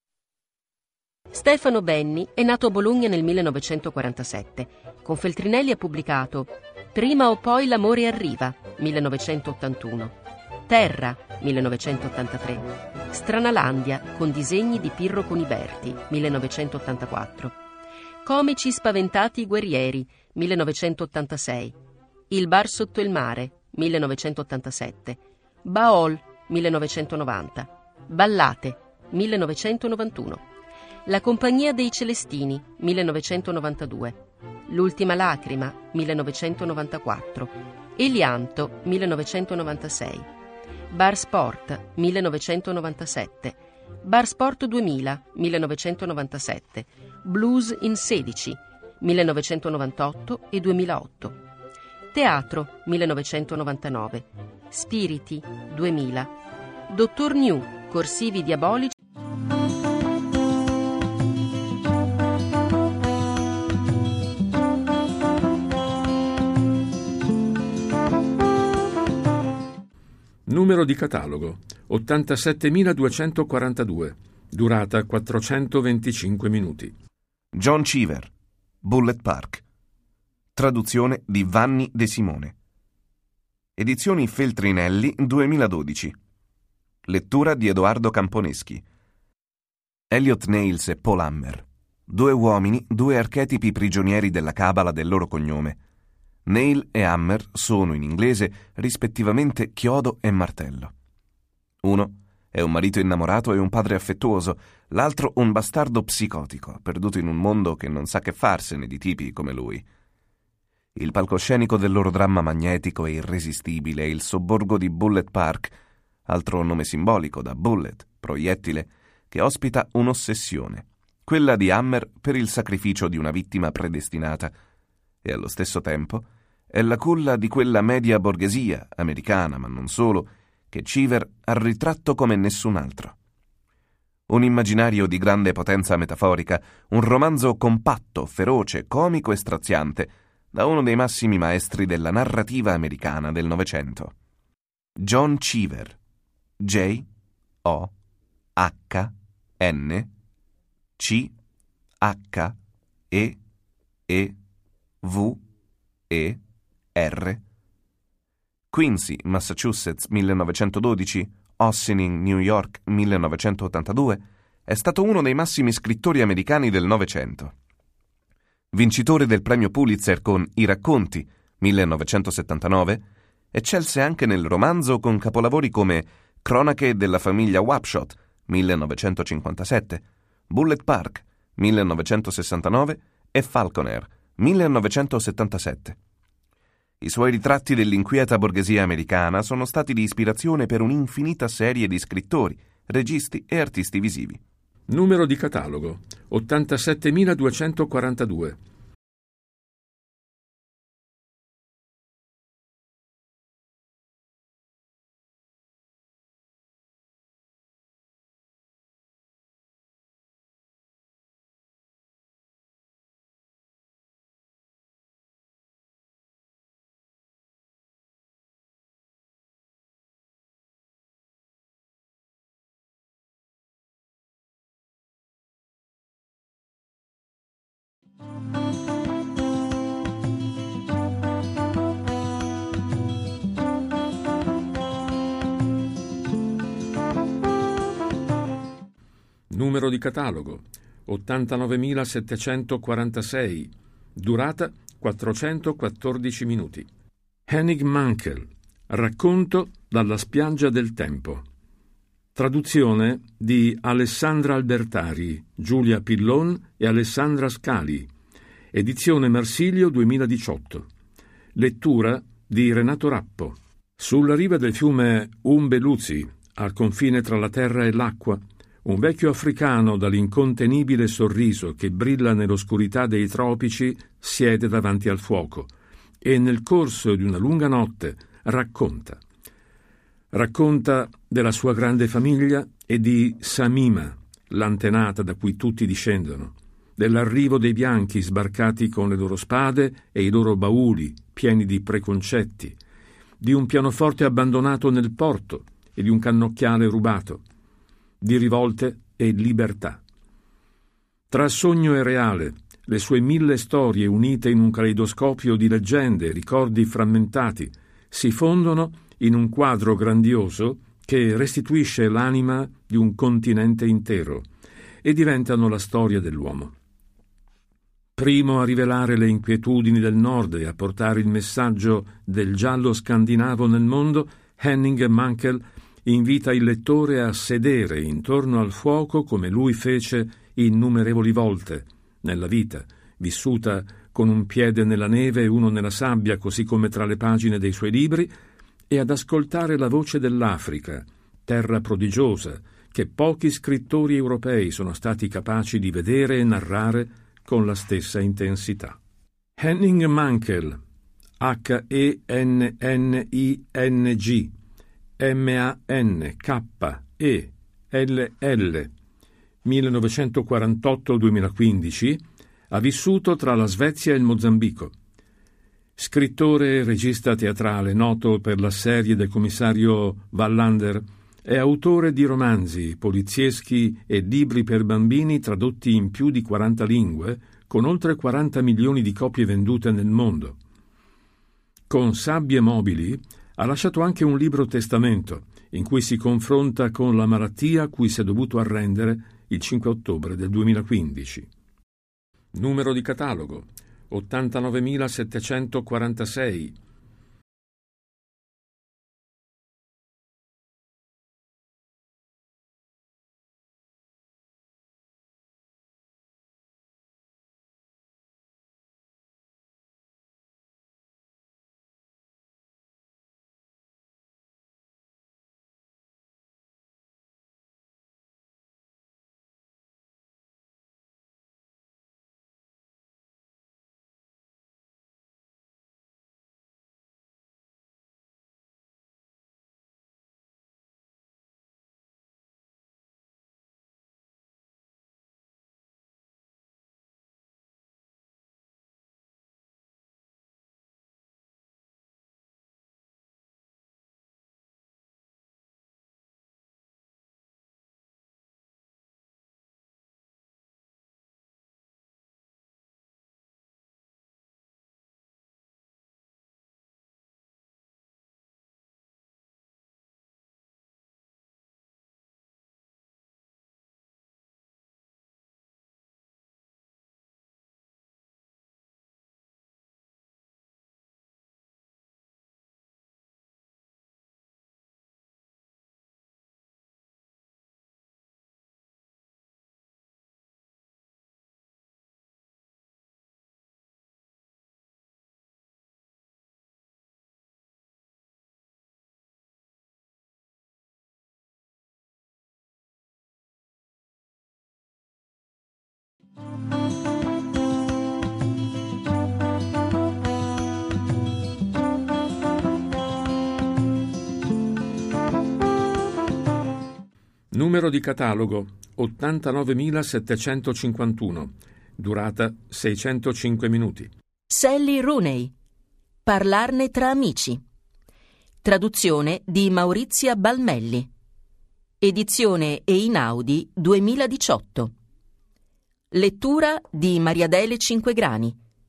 Stefano Benni è nato a Bologna nel 1947. Con Feltrinelli ha pubblicato Prima o poi l'amore arriva, 1981. Terra, 1983. Stranalandia, con disegni di Pirro Coniberti, 1984. Comici spaventati guerrieri, 1986. Il bar sotto il mare, 1987. Baol, 1990. Ballate, 1991. La compagnia dei Celestini, 1992. L'ultima lacrima, 1994. Elianto, 1996. Bar Sport, 1997. Bar Sport 2000, 1997. Blues in 16, 1998 e 2008. Teatro, 1999. Spiriti, 2000. Dottor New, corsivi diabolici. Numero di catalogo 87.242. Durata 425 minuti. John Cheever, Bullet Park. Traduzione di Vanni De Simone. Edizioni Feltrinelli 2012. Lettura di Edoardo Camponeschi. Elliot Nails e Paul Hammer. Due uomini, due archetipi prigionieri della cabala del loro cognome. Nail e Hammer sono, in inglese, rispettivamente chiodo e martello. Uno è un marito innamorato e un padre affettuoso, l'altro un bastardo psicotico, perduto in un mondo che non sa che farsene di tipi come lui. Il palcoscenico del loro dramma magnetico e irresistibile è il sobborgo di Bullet Park, altro nome simbolico da bullet, proiettile, che ospita un'ossessione, quella di Hammer per il sacrificio di una vittima predestinata, e allo stesso tempo è la culla di quella media borghesia, americana ma non solo, che Cheever ha ritratto come nessun altro. Un immaginario di grande potenza metaforica, un romanzo compatto, feroce, comico e straziante, da uno dei massimi maestri della narrativa americana del Novecento. John Cheever. J-O-H-N-C-H-E-E-V-E-R. Quincy, Massachusetts, 1912, Ossining, New York, 1982, è stato uno dei massimi scrittori americani del Novecento. Vincitore del premio Pulitzer con I racconti, 1979, eccelse anche nel romanzo con capolavori come Cronache della famiglia Wapshot, 1957, Bullet Park, 1969 e Falconer, 1977. I suoi ritratti dell'inquieta borghesia americana sono stati di ispirazione per un'infinita serie di scrittori, registi e artisti visivi. Numero di catalogo 87.242. Numero di catalogo 89.746. Durata 414 minuti. Henning Mankell. Racconto dalla spiaggia del tempo. Traduzione di Alessandra Albertari, Giulia Pillon e Alessandra Scali. Edizione Marsilio 2018. Lettura di Renato Rappo. Sulla riva del fiume Umbeluzzi, al confine tra la terra e l'acqua, un vecchio africano dall'incontenibile sorriso che brilla nell'oscurità dei tropici siede davanti al fuoco e nel corso di una lunga notte racconta. Racconta della sua grande famiglia e di Samima, l'antenata da cui tutti discendono, dell'arrivo dei bianchi sbarcati con le loro spade e i loro bauli pieni di preconcetti, di un pianoforte abbandonato nel porto e di un cannocchiale rubato, di rivolte e libertà. Tra sogno e reale, le sue 1000 storie unite in un caleidoscopio di leggende e ricordi frammentati si fondono in un quadro grandioso che restituisce l'anima di un continente intero e diventano la storia dell'uomo. Primo a rivelare le inquietudini del nord e a portare il messaggio del giallo scandinavo nel mondo, Henning Mankell invita il lettore a sedere intorno al fuoco come lui fece innumerevoli volte nella vita, vissuta con un piede nella neve e uno nella sabbia, così come tra le pagine dei suoi libri, e ad ascoltare la voce dell'Africa, terra prodigiosa, che pochi scrittori europei sono stati capaci di vedere e narrare con la stessa intensità. Henning Mankell, Henning Mankell, 1948-2015, ha vissuto tra la Svezia e il Mozambico. Scrittore e regista teatrale noto per la serie del commissario Wallander, è autore di romanzi, polizieschi e libri per bambini tradotti in più di 40 lingue, con oltre 40 milioni di copie vendute nel mondo. Con Sabbie mobili ha lasciato anche un libro testamento, in cui si confronta con la malattia a cui si è dovuto arrendere il 5 ottobre del 2015. Numero di catalogo 89.746. Numero di catalogo 89.751, durata 605 minuti. Sally Rooney. Parlarne tra amici. Traduzione di Maurizia Balmelli. Edizione Einaudi 2018. Lettura di Mariadele Cinquegrani.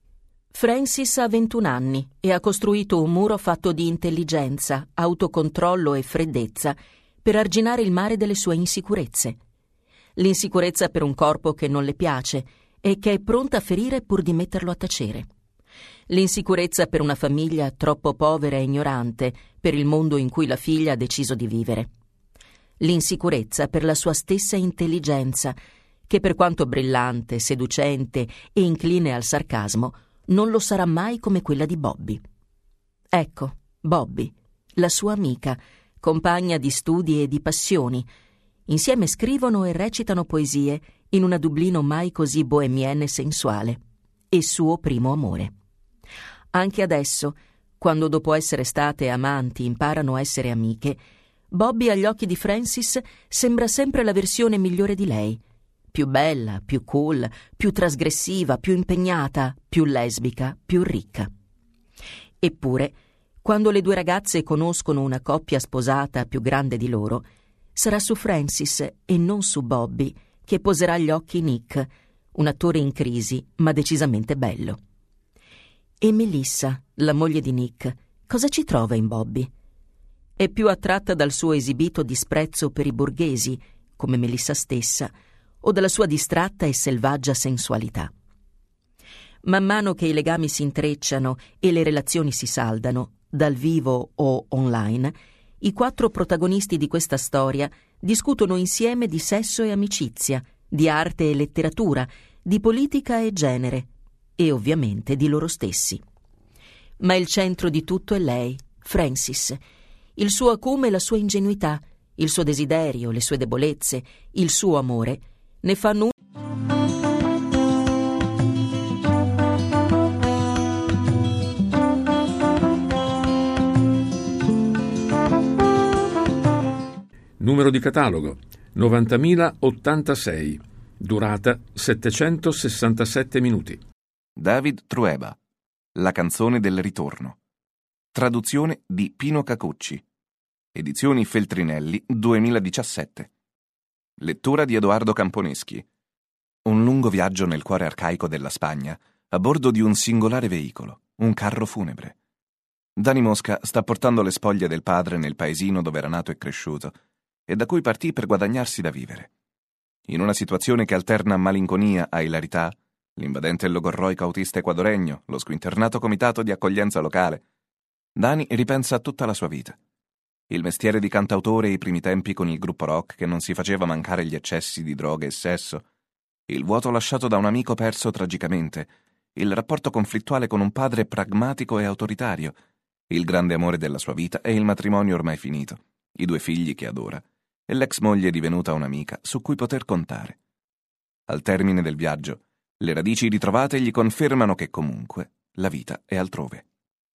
Francis ha 21 anni e ha costruito un muro fatto di intelligenza, autocontrollo e freddezza per arginare il mare delle sue insicurezze. L'insicurezza per un corpo che non le piace e che è pronta a ferire pur di metterlo a tacere. L'insicurezza per una famiglia troppo povera e ignorante per il mondo in cui la figlia ha deciso di vivere. L'insicurezza per la sua stessa intelligenza, che per quanto brillante, seducente e incline al sarcasmo, non lo sarà mai come quella di Bobby. Ecco, Bobby, la sua amica, compagna di studi e di passioni. Insieme scrivono e recitano poesie in una Dublino mai così bohemienne e sensuale. E suo primo amore. Anche adesso, quando dopo essere state amanti imparano a essere amiche, Bobby agli occhi di Francis sembra sempre la versione migliore di lei. Più bella, più cool, più trasgressiva, più impegnata, più lesbica, più ricca. Eppure, quando le due ragazze conoscono una coppia sposata più grande di loro, sarà su Francis e non su Bobby che poserà gli occhi Nick, un attore in crisi ma decisamente bello. E Melissa, la moglie di Nick, cosa ci trova in Bobby? È più attratta dal suo esibito disprezzo per i borghesi, come Melissa stessa, o dalla sua distratta e selvaggia sensualità. Man mano che i legami si intrecciano e le relazioni si saldano, dal vivo o online, i 4 protagonisti di questa storia discutono insieme di sesso e amicizia, di arte e letteratura, di politica e genere, e ovviamente di loro stessi. Ma il centro di tutto è lei, Francis, il suo acume e la sua ingenuità, il suo desiderio, le sue debolezze, il suo amore, ne fanno un Numero di catalogo 90.086, durata 767 minuti. David Trueba. La canzone del ritorno. Traduzione di Pino Cacucci. Edizioni Feltrinelli 2017. Lettura di Edoardo Camponeschi. Un lungo viaggio nel cuore arcaico della Spagna, a bordo di un singolare veicolo, un carro funebre. Dani Mosca sta portando le spoglie del padre nel paesino dove era nato e cresciuto, e da cui partì per guadagnarsi da vivere. In una situazione che alterna malinconia a ilarità, l'invadente e logorroico autista equadoregno, lo squinternato comitato di accoglienza locale, Dani ripensa a tutta la sua vita. Il mestiere di cantautore e i primi tempi con il gruppo rock che non si faceva mancare gli eccessi di droghe e sesso, il vuoto lasciato da un amico perso tragicamente, il rapporto conflittuale con un padre pragmatico e autoritario, il grande amore della sua vita e il matrimonio ormai finito, i 2 figli che adora, e l'ex moglie divenuta un'amica su cui poter contare. Al termine del viaggio, le radici ritrovate gli confermano che comunque la vita è altrove.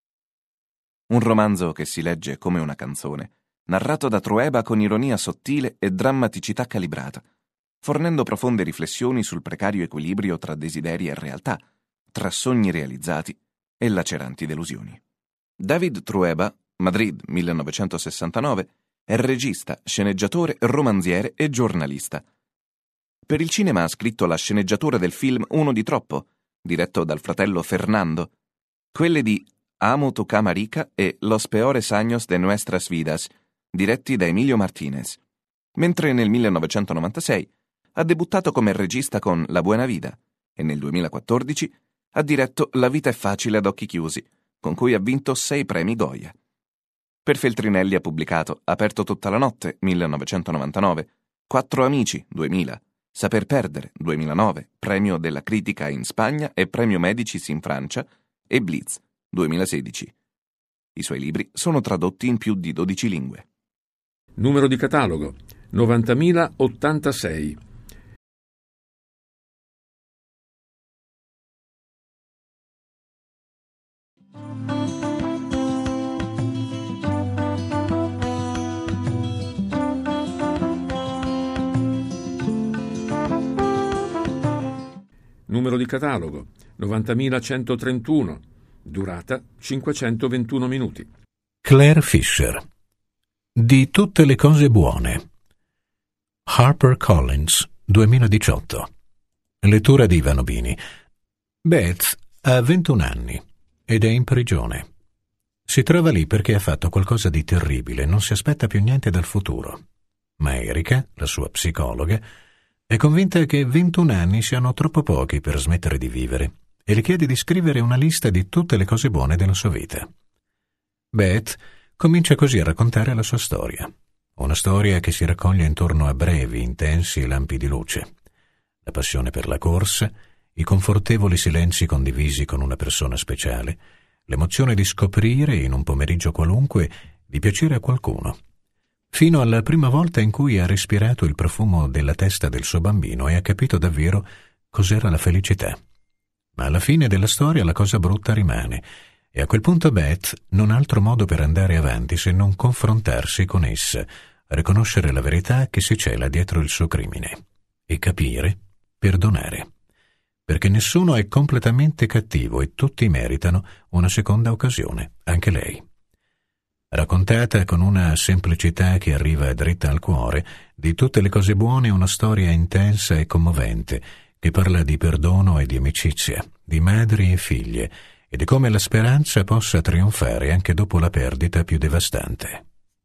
Un romanzo che si legge come una canzone, narrato da Trueba con ironia sottile e drammaticità calibrata, fornendo profonde riflessioni sul precario equilibrio tra desideri e realtà, tra sogni realizzati e laceranti delusioni. David Trueba, Madrid 1969, è regista, sceneggiatore, romanziere e giornalista. Per il cinema ha scritto la sceneggiatura del film Uno di troppo, diretto dal fratello Fernando, quelle di Amo tu cama rica e Los peores años de nuestras vidas, diretti da Emilio Martinez, mentre nel 1996 ha debuttato come regista con La buena vida e nel 2014 ha diretto La vita è facile ad occhi chiusi, con cui ha vinto 6 premi Goya. Per Feltrinelli ha pubblicato Aperto tutta la notte, 1999, 4 amici, 2000, Saper perdere, 2009, premio della critica in Spagna e premio Medicis in Francia, e Blitz, 2016. I suoi libri sono tradotti in più di 12 lingue. Numero di catalogo 90.086, Numero di catalogo 90.131. Durata 521 minuti. Claire Fisher. Di tutte le cose buone. HarperCollins, 2018. Lettura di Ivano Bini. Beth ha 21 anni ed è in prigione. Si trova lì perché ha fatto qualcosa di terribile, non si aspetta più niente dal futuro. Ma Erika, la sua psicologa, è convinta che 21 anni siano troppo pochi per smettere di vivere e le chiede di scrivere una lista di tutte le cose buone della sua vita. Beth comincia così a raccontare la sua storia. Una storia che si raccoglie intorno a brevi, intensi lampi di luce. La passione per la corsa, i confortevoli silenzi condivisi con una persona speciale, l'emozione di scoprire, in un pomeriggio qualunque, di piacere a qualcuno. Fino alla prima volta in cui ha respirato il profumo della testa del suo bambino e ha capito davvero cos'era la felicità. Ma alla fine della storia la cosa brutta rimane, e a quel punto Beth non ha altro modo per andare avanti se non confrontarsi con essa, riconoscere la verità che si cela dietro il suo crimine, e capire, perdonare. Perché nessuno è completamente cattivo e tutti meritano una seconda occasione, anche lei. Raccontata con una semplicità che arriva dritta al cuore, di tutte le cose buone una storia intensa e commovente, che parla di perdono e di amicizia, di madri e figlie, e di come la speranza possa trionfare anche dopo la perdita più devastante.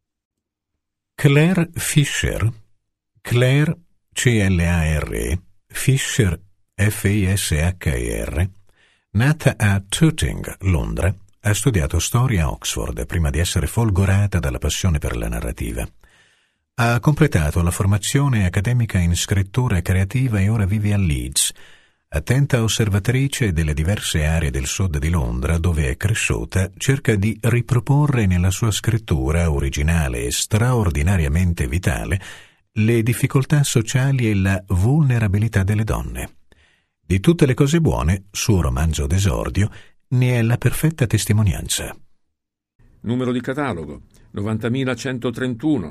Claire Fisher, Claire C-L-A-R-E, Fisher F-I-S-H-E-R, nata a Tooting, Londra, ha studiato storia a Oxford prima di essere folgorata dalla passione per la narrativa. Ha completato la formazione accademica in scrittura creativa e ora vive a Leeds, attenta osservatrice delle diverse aree del sud di Londra dove è cresciuta, cerca di riproporre nella sua scrittura originale e straordinariamente vitale le difficoltà sociali e la vulnerabilità delle donne. Di tutte le cose buone, suo romanzo d'esordio ne è la perfetta testimonianza. Numero di catalogo 90.131.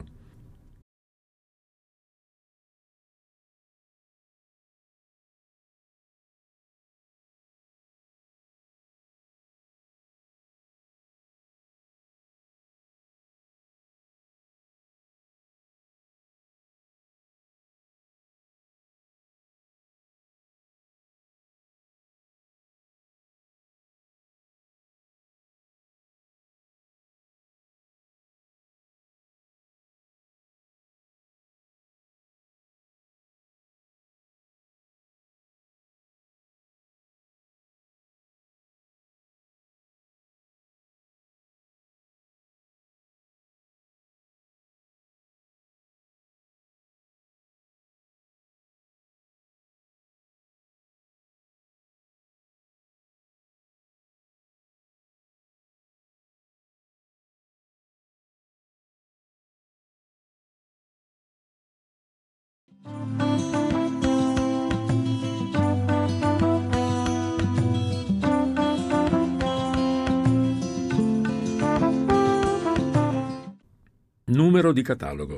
Numero di catalogo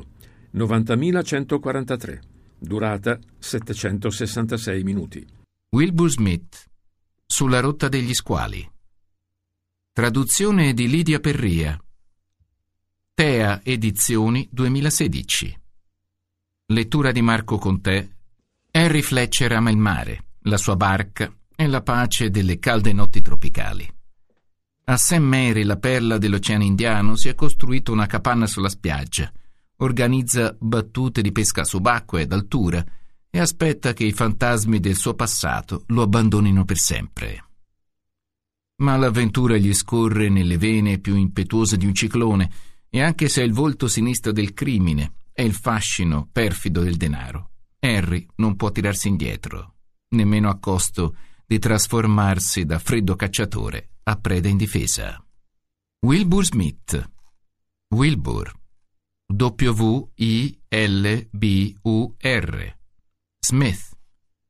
90.143. Durata 766 minuti. Wilbur Smith, Sulla rotta degli squali. Traduzione di Lidia Perria. Tea Edizioni 2016. Lettura di Marco Contè. Henry Fletcher ama il mare, la sua barca e la pace delle calde notti tropicali. A St. Mary, la perla dell'Oceano Indiano, si è costruito una capanna sulla spiaggia, organizza battute di pesca subacquea ed altura e aspetta che i fantasmi del suo passato lo abbandonino per sempre. Ma l'avventura gli scorre nelle vene più impetuose di un ciclone e anche se è il volto sinistro del crimine e il fascino perfido del denaro, Henry non può tirarsi indietro, nemmeno a costo di trasformarsi da freddo cacciatore a preda indifesa. Wilbur Smith. Wilbur. W-I-L-B-U-R. Smith.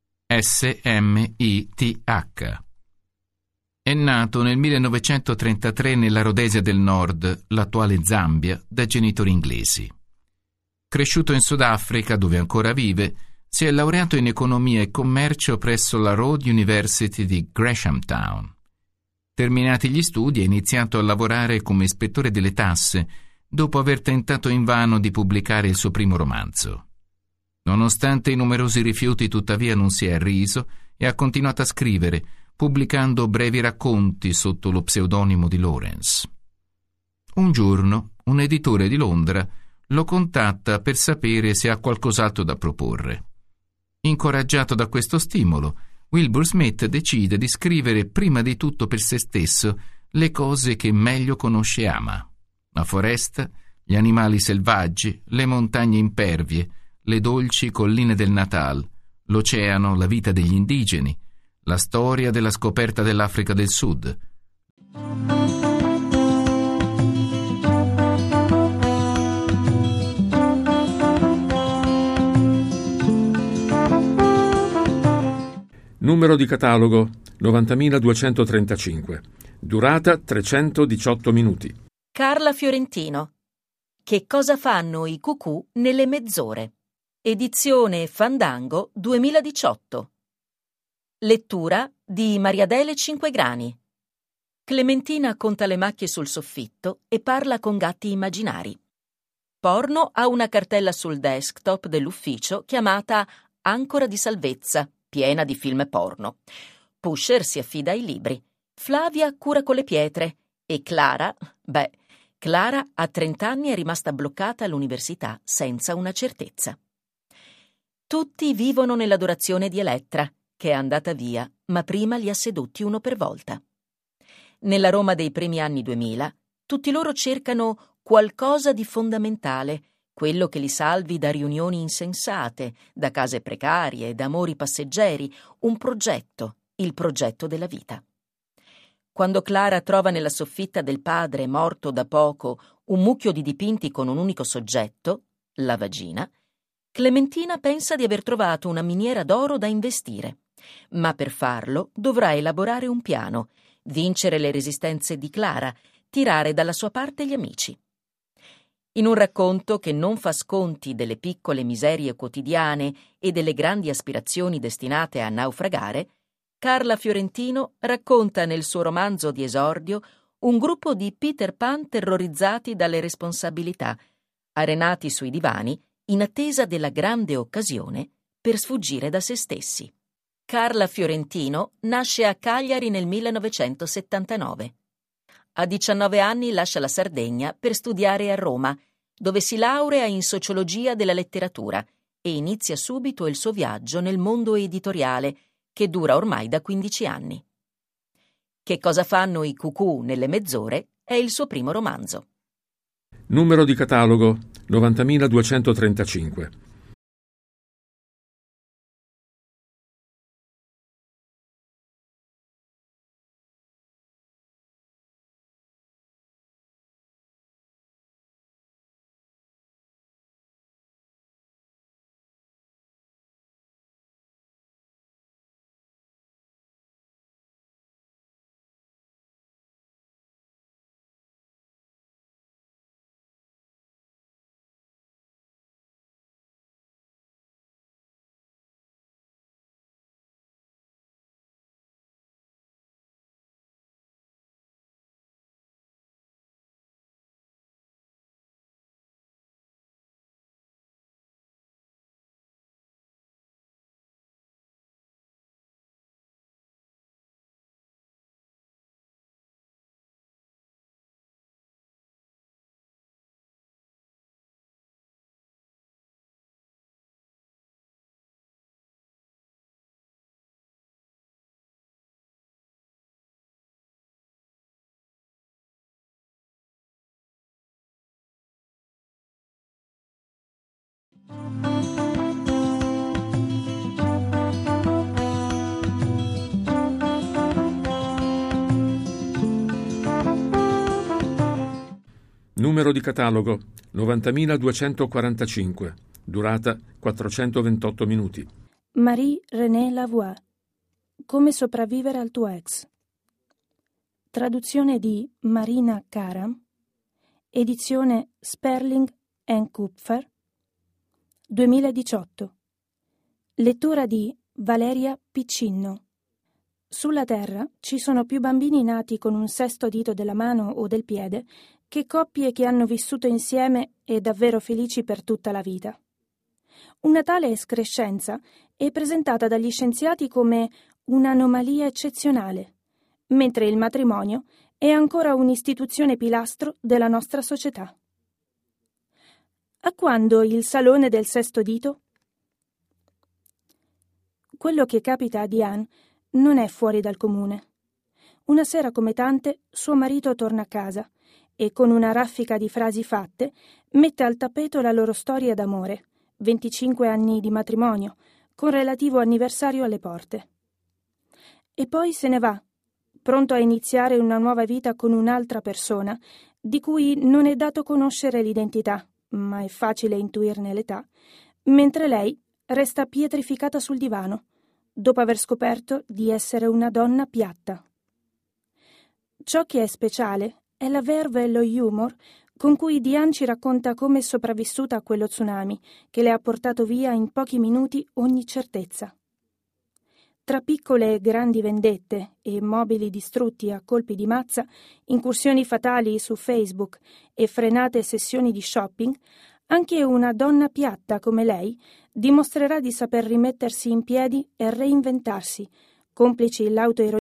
S-M-I-T-H. È nato nel 1933 nella Rhodesia del Nord, l'attuale Zambia, da genitori inglesi. Cresciuto in Sudafrica, dove ancora vive, Si è laureato in economia e commercio presso la Rhodes University di Greshamtown. Terminati gli studi, ha iniziato a lavorare come ispettore delle tasse, dopo aver tentato invano di pubblicare il suo primo romanzo. Nonostante i numerosi rifiuti, tuttavia non si è arreso e ha continuato a scrivere, pubblicando brevi racconti sotto lo pseudonimo di Lawrence. Un giorno, un editore di Londra lo contatta per sapere se ha qualcos'altro da proporre. Incoraggiato da questo stimolo, Wilbur Smith decide di scrivere prima di tutto per se stesso le cose che meglio conosce e ama: la foresta, gli animali selvaggi, le montagne impervie, le dolci colline del Natal, l'oceano, la vita degli indigeni, la storia della scoperta dell'Africa del Sud. Numero di catalogo 90.235. Durata 318 minuti. Carla Fiorentino. Che cosa fanno i cucù nelle mezz'ore? Edizione Fandango 2018. Lettura di Mariadele Cinquegrani. Clementina conta le macchie sul soffitto e parla con gatti immaginari. Porno ha una cartella sul desktop dell'ufficio chiamata Ancora di salvezza, piena di film porno. Pusher si affida ai libri. Flavia cura con le pietre. E Clara, Clara a 30 anni è rimasta bloccata all'università senza una certezza. Tutti vivono nell'adorazione di Elettra, che è andata via, ma prima li ha sedotti uno per volta. Nella Roma dei primi anni 2000, tutti loro cercano qualcosa di fondamentale, quello che li salvi da riunioni insensate, da case precarie, da amori passeggeri, un progetto, il progetto della vita. Quando Clara trova nella soffitta del padre, morto da poco, un mucchio di dipinti con un unico soggetto, la vagina, Clementina pensa di aver trovato una miniera d'oro da investire. Ma per farlo dovrà elaborare un piano, vincere le resistenze di Clara, tirare dalla sua parte gli amici. In un racconto che non fa sconti delle piccole miserie quotidiane e delle grandi aspirazioni destinate a naufragare, Carla Fiorentino racconta nel suo romanzo di esordio un gruppo di Peter Pan terrorizzati dalle responsabilità, arenati sui divani in attesa della grande occasione per sfuggire da se stessi. Carla Fiorentino nasce a Cagliari nel 1979. A 19 anni lascia la Sardegna per studiare a Roma, dove si laurea in sociologia della letteratura e inizia subito il suo viaggio nel mondo editoriale, che dura ormai da 15 anni. Che cosa fanno i cucù nelle mezz'ore è il suo primo romanzo. Numero di catalogo 90.235. Numero di catalogo 90.245. Durata 428 minuti. Marie-Renée Lavoie. Come sopravvivere al tuo ex. Traduzione di Marina Karam. Edizione Sperling & Kupfer. 2018. Lettura di Valeria Piccinno. Sulla Terra ci sono più bambini nati con un sesto dito della mano o del piede che coppie che hanno vissuto insieme e davvero felici per tutta la vita. Una tale escrescenza è presentata dagli scienziati come un'anomalia eccezionale, mentre il matrimonio è ancora un'istituzione pilastro della nostra società. A quando il salone del sesto dito? Quello che capita a Diane non è fuori dal comune. Una sera come tante, suo marito torna a casa e, con una raffica di frasi fatte, mette al tappeto la loro storia d'amore, 25 anni di matrimonio, con relativo anniversario alle porte. E poi se ne va, pronto a iniziare una nuova vita con un'altra persona, di cui non è dato conoscere l'identità, ma è facile intuirne l'età, mentre lei resta pietrificata sul divano, dopo aver scoperto di essere una donna piatta. Ciò che è speciale è la verve e lo humor con cui Diane ci racconta come è sopravvissuta a quello tsunami che le ha portato via in pochi minuti ogni certezza. Tra piccole e grandi vendette e mobili distrutti a colpi di mazza, incursioni fatali su Facebook e frenate sessioni di shopping, anche una donna piatta come lei dimostrerà di saper rimettersi in piedi e reinventarsi, complici l'autoironia.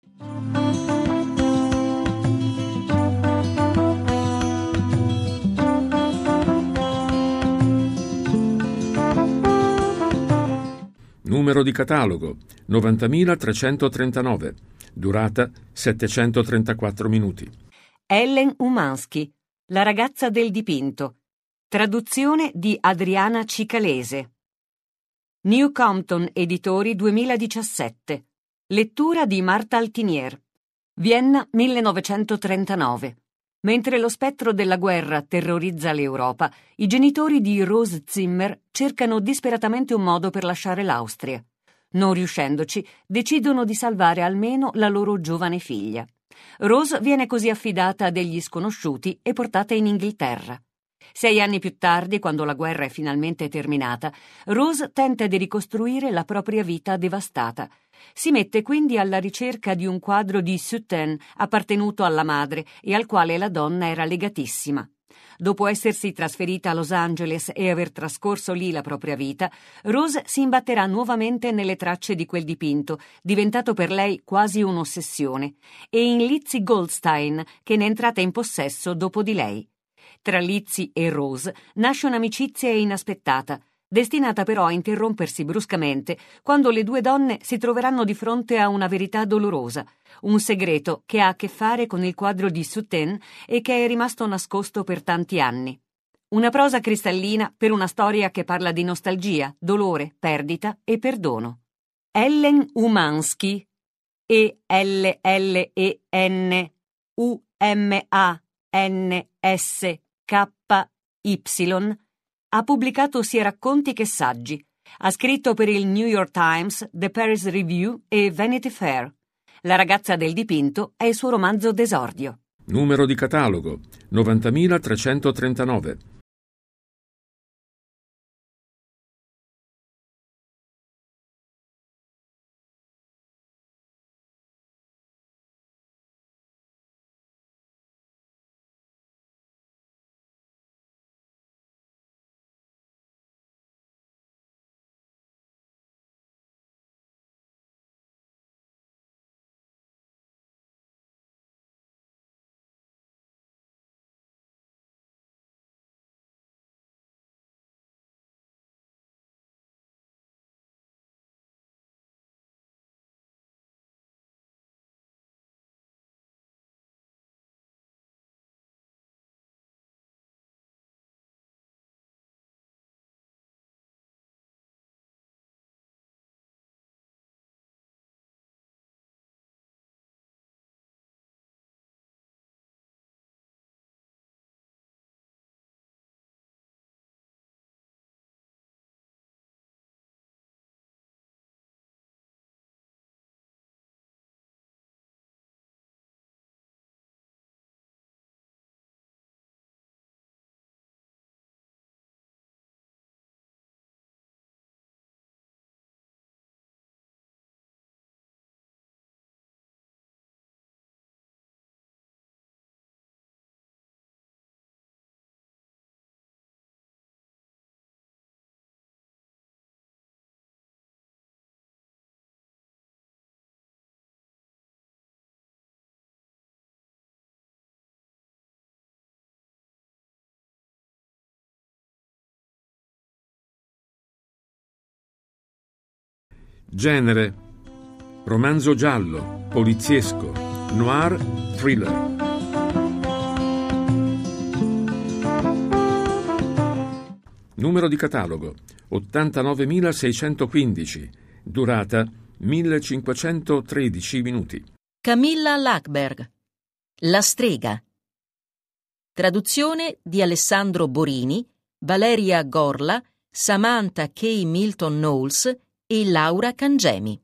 Numero di catalogo 90.339, durata 734 minuti. Ellen Umansky, La ragazza del dipinto. Traduzione di Adriana Cicalese. New Compton Editori 2017. Lettura di Marta Altinier. Vienna 1939. Mentre lo spettro della guerra terrorizza l'Europa, i genitori di Rose Zimmer cercano disperatamente un modo per lasciare l'Austria. Non riuscendoci, decidono di salvare almeno la loro giovane figlia. Rose viene così affidata a degli sconosciuti e portata in Inghilterra. 6 anni più tardi, quando la guerra è finalmente terminata, Rose tenta di ricostruire la propria vita devastata. Si mette quindi alla ricerca di un quadro di Sutten appartenuto alla madre e al quale la donna era legatissima. Dopo essersi trasferita a Los Angeles e aver trascorso lì la propria vita, Rose si imbatterà nuovamente nelle tracce di quel dipinto, diventato per lei quasi un'ossessione, e in Lizzie Goldstein, che ne è entrata in possesso dopo di lei. Tra Lizzie e Rose nasce un'amicizia inaspettata, destinata però a interrompersi bruscamente quando le due donne si troveranno di fronte a una verità dolorosa, un segreto che ha a che fare con il quadro di Sutten e che è rimasto nascosto per tanti anni. Una prosa cristallina per una storia che parla di nostalgia, dolore, perdita e perdono. Ellen Umansky, ELLENUMANSKY, ha pubblicato sia racconti che saggi. Ha scritto per il New York Times, The Paris Review e Vanity Fair. La ragazza del dipinto è il suo romanzo d'esordio. Numero di catalogo 90.339. Genere: romanzo giallo, poliziesco, noir, thriller. Numero di catalogo 89.615, durata 1513 minuti. Camilla Lackberg, La strega. Traduzione di Alessandro Borini, Valeria Gorla, Samantha K. Milton Knowles e Laura Cangemi.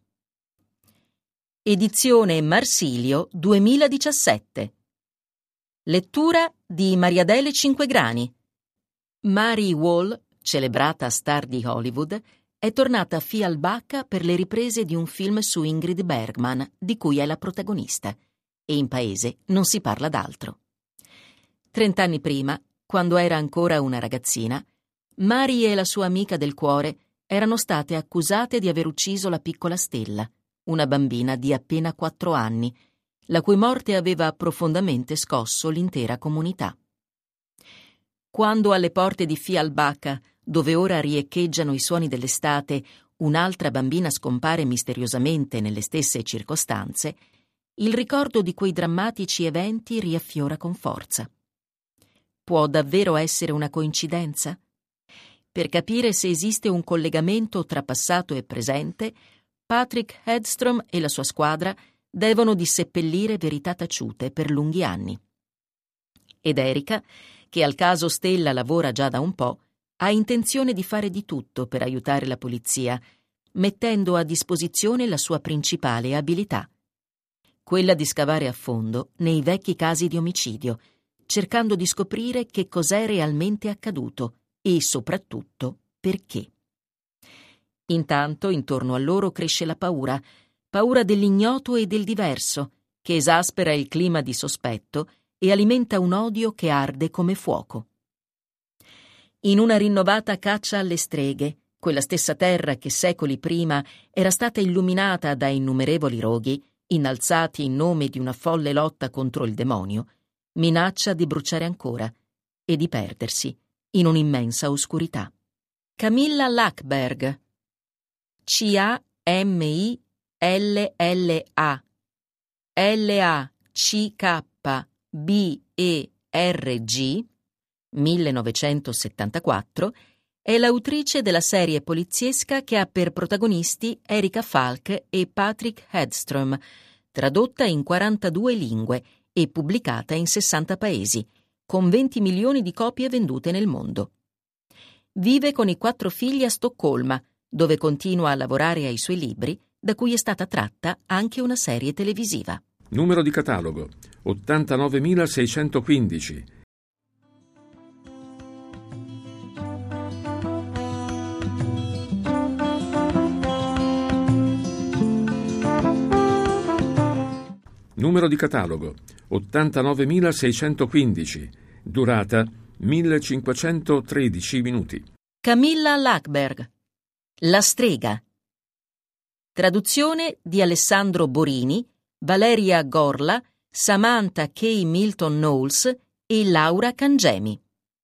Edizione Marsilio 2017. Lettura di Mariadele Cinquegrani. Mary Wall, celebrata star di Hollywood, è tornata a Fialbacca per le riprese di un film su Ingrid Bergman, di cui è la protagonista, e in paese non si parla d'altro. 30 anni prima, quando era ancora una ragazzina, Mary e la sua amica del cuore erano state accusate di aver ucciso la piccola Stella, una bambina di appena 4 anni, la cui morte aveva profondamente scosso l'intera comunità. Quando alle porte di Fialbacca, dove ora riecheggiano i suoni dell'estate, un'altra bambina scompare misteriosamente nelle stesse circostanze, il ricordo di quei drammatici eventi riaffiora con forza. Può davvero essere una coincidenza? Per capire se esiste un collegamento tra passato e presente, Patrick Hedstrom e la sua squadra devono disseppellire verità taciute per lunghi anni. Ed Erika, che al caso Stella lavora già da un po', ha intenzione di fare di tutto per aiutare la polizia, mettendo a disposizione la sua principale abilità, quella di scavare a fondo nei vecchi casi di omicidio, cercando di scoprire che cos'è realmente accaduto e soprattutto perché. Intanto, intorno a loro cresce la paura dell'ignoto e del diverso, che esaspera il clima di sospetto e alimenta un odio che arde come fuoco. In una rinnovata caccia alle streghe, quella stessa terra che secoli prima era stata illuminata da innumerevoli roghi, innalzati in nome di una folle lotta contro il demonio, minaccia di bruciare ancora e di perdersi in un'immensa oscurità. Camilla Lackberg, Camilla Lackberg, 1974, è l'autrice della serie poliziesca che ha per protagonisti Erika Falk e Patrick Hedstrom, tradotta in 42 lingue e pubblicata in 60 paesi, con 20 milioni di copie vendute nel mondo. Vive con i 4 figli a Stoccolma, dove continua a lavorare ai suoi libri, da cui è stata tratta anche una serie televisiva. Numero di catalogo 89.615. Numero di catalogo 89.615, durata 1513 minuti. Camilla Lackberg, La strega. Traduzione di Alessandro Borini, Valeria Gorla, Samantha K. Milton Knowles e Laura Cangemi.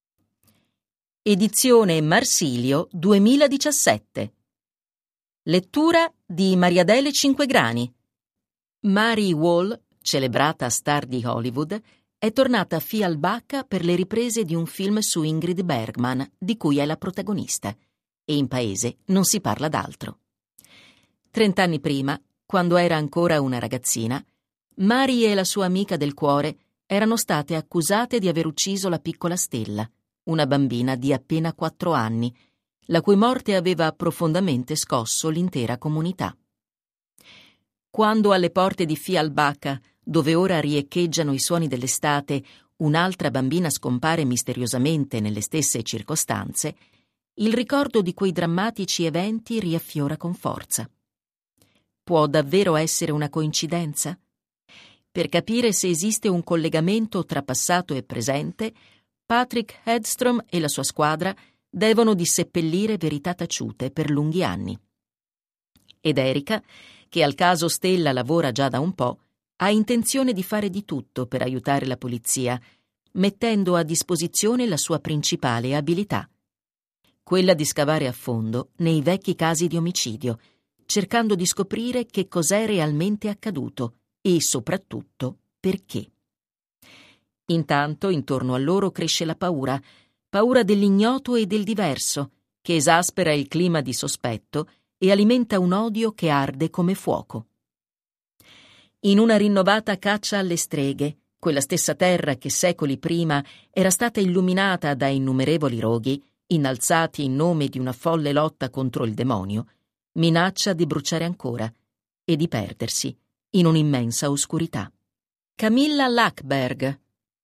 Edizione Marsilio 2017. Lettura di Mariadele Cinquegrani. Mary Wall, celebrata star di Hollywood, è tornata a Fialbacca per le riprese di un film su Ingrid Bergman, di cui è la protagonista, e in paese non si parla d'altro. 30 anni prima, quando era ancora una ragazzina, Mary e la sua amica del cuore erano state accusate di aver ucciso la piccola Stella, una bambina di appena 4 anni, la cui morte aveva profondamente scosso l'intera comunità. Quando alle porte di Fialbacca, dove ora riecheggiano i suoni dell'estate, un'altra bambina scompare misteriosamente nelle stesse circostanze, il ricordo di quei drammatici eventi riaffiora con forza. Può davvero essere una coincidenza? Per capire se esiste un collegamento tra passato e presente, Patrick Hedstrom e la sua squadra devono disseppellire verità taciute per lunghi anni. Ed Erika, che al caso Stella lavora già da un po', ha intenzione di fare di tutto per aiutare la polizia, mettendo a disposizione la sua principale abilità, quella di scavare a fondo nei vecchi casi di omicidio, cercando di scoprire che cos'è realmente accaduto e soprattutto perché. Intanto, intorno a loro cresce la paura dell'ignoto e del diverso, che esaspera il clima di sospetto e alimenta un odio che arde come fuoco. In una rinnovata caccia alle streghe, quella stessa terra che secoli prima era stata illuminata da innumerevoli roghi, innalzati in nome di una folle lotta contro il demonio, minaccia di bruciare ancora e di perdersi in un'immensa oscurità. Camilla Lackberg,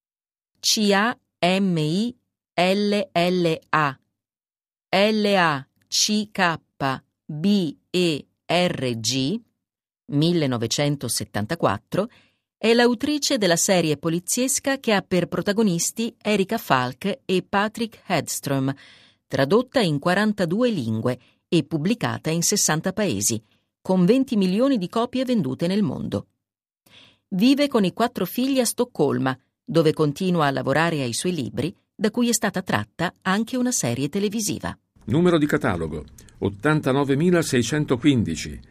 CAMILLA LACKBERG 1974, è l'autrice della serie poliziesca che ha per protagonisti Erika Falk e Patrick Hedström, tradotta in 42 lingue e pubblicata in 60 paesi, con 20 milioni di copie vendute nel mondo. Vive con i 4 figli a Stoccolma, dove continua a lavorare ai suoi libri, da cui è stata tratta anche una serie televisiva. Numero di catalogo 89.615.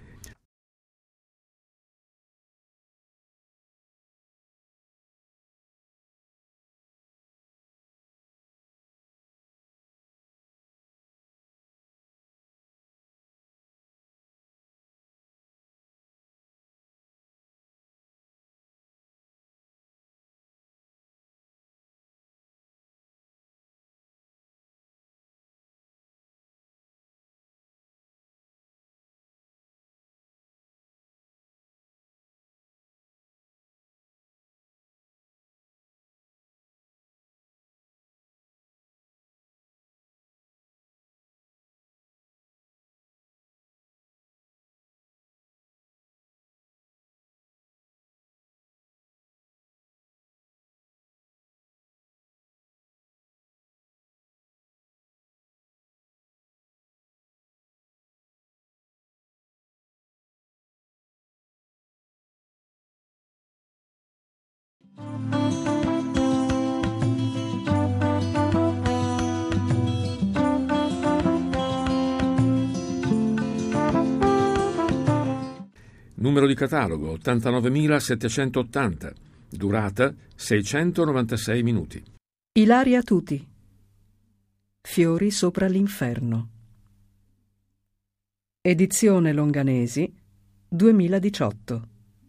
Numero di catalogo 89.780. Durata 696 minuti. Ilaria Tuti. Fiori sopra l'inferno. Edizione Longanesi 2018.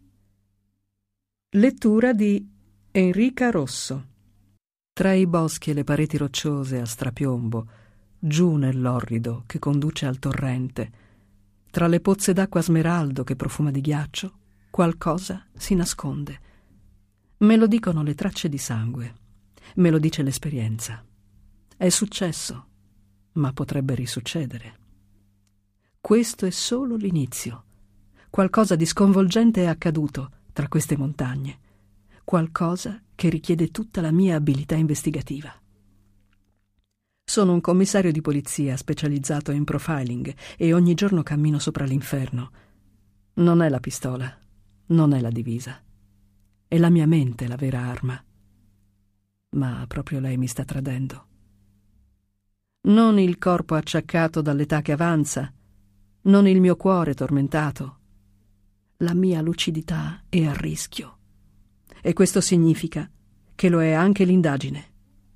Lettura di Enrica Rosso. Tra i boschi e le pareti rocciose a strapiombo, giù nell'orrido che conduce al torrente, tra le pozze d'acqua smeraldo che profuma di ghiaccio, qualcosa si nasconde. Me lo dicono le tracce di sangue, me lo dice l'esperienza. È successo, ma potrebbe risuccedere. Questo è solo l'inizio. Qualcosa di sconvolgente è accaduto tra queste montagne, qualcosa che richiede tutta la mia abilità investigativa. Sono un commissario di polizia specializzato in profiling e ogni giorno cammino sopra l'inferno. Non è la pistola, non è la divisa. È la mia mente la vera arma. Ma proprio lei mi sta tradendo. Non il corpo acciaccato dall'età che avanza, non il mio cuore tormentato. La mia lucidità è a rischio. E questo significa che lo è anche l'indagine.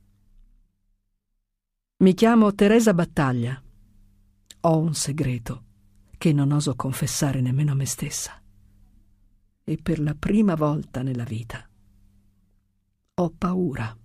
Mi chiamo Teresa Battaglia. Ho un segreto che non oso confessare nemmeno a me stessa. E per la prima volta nella vita ho paura.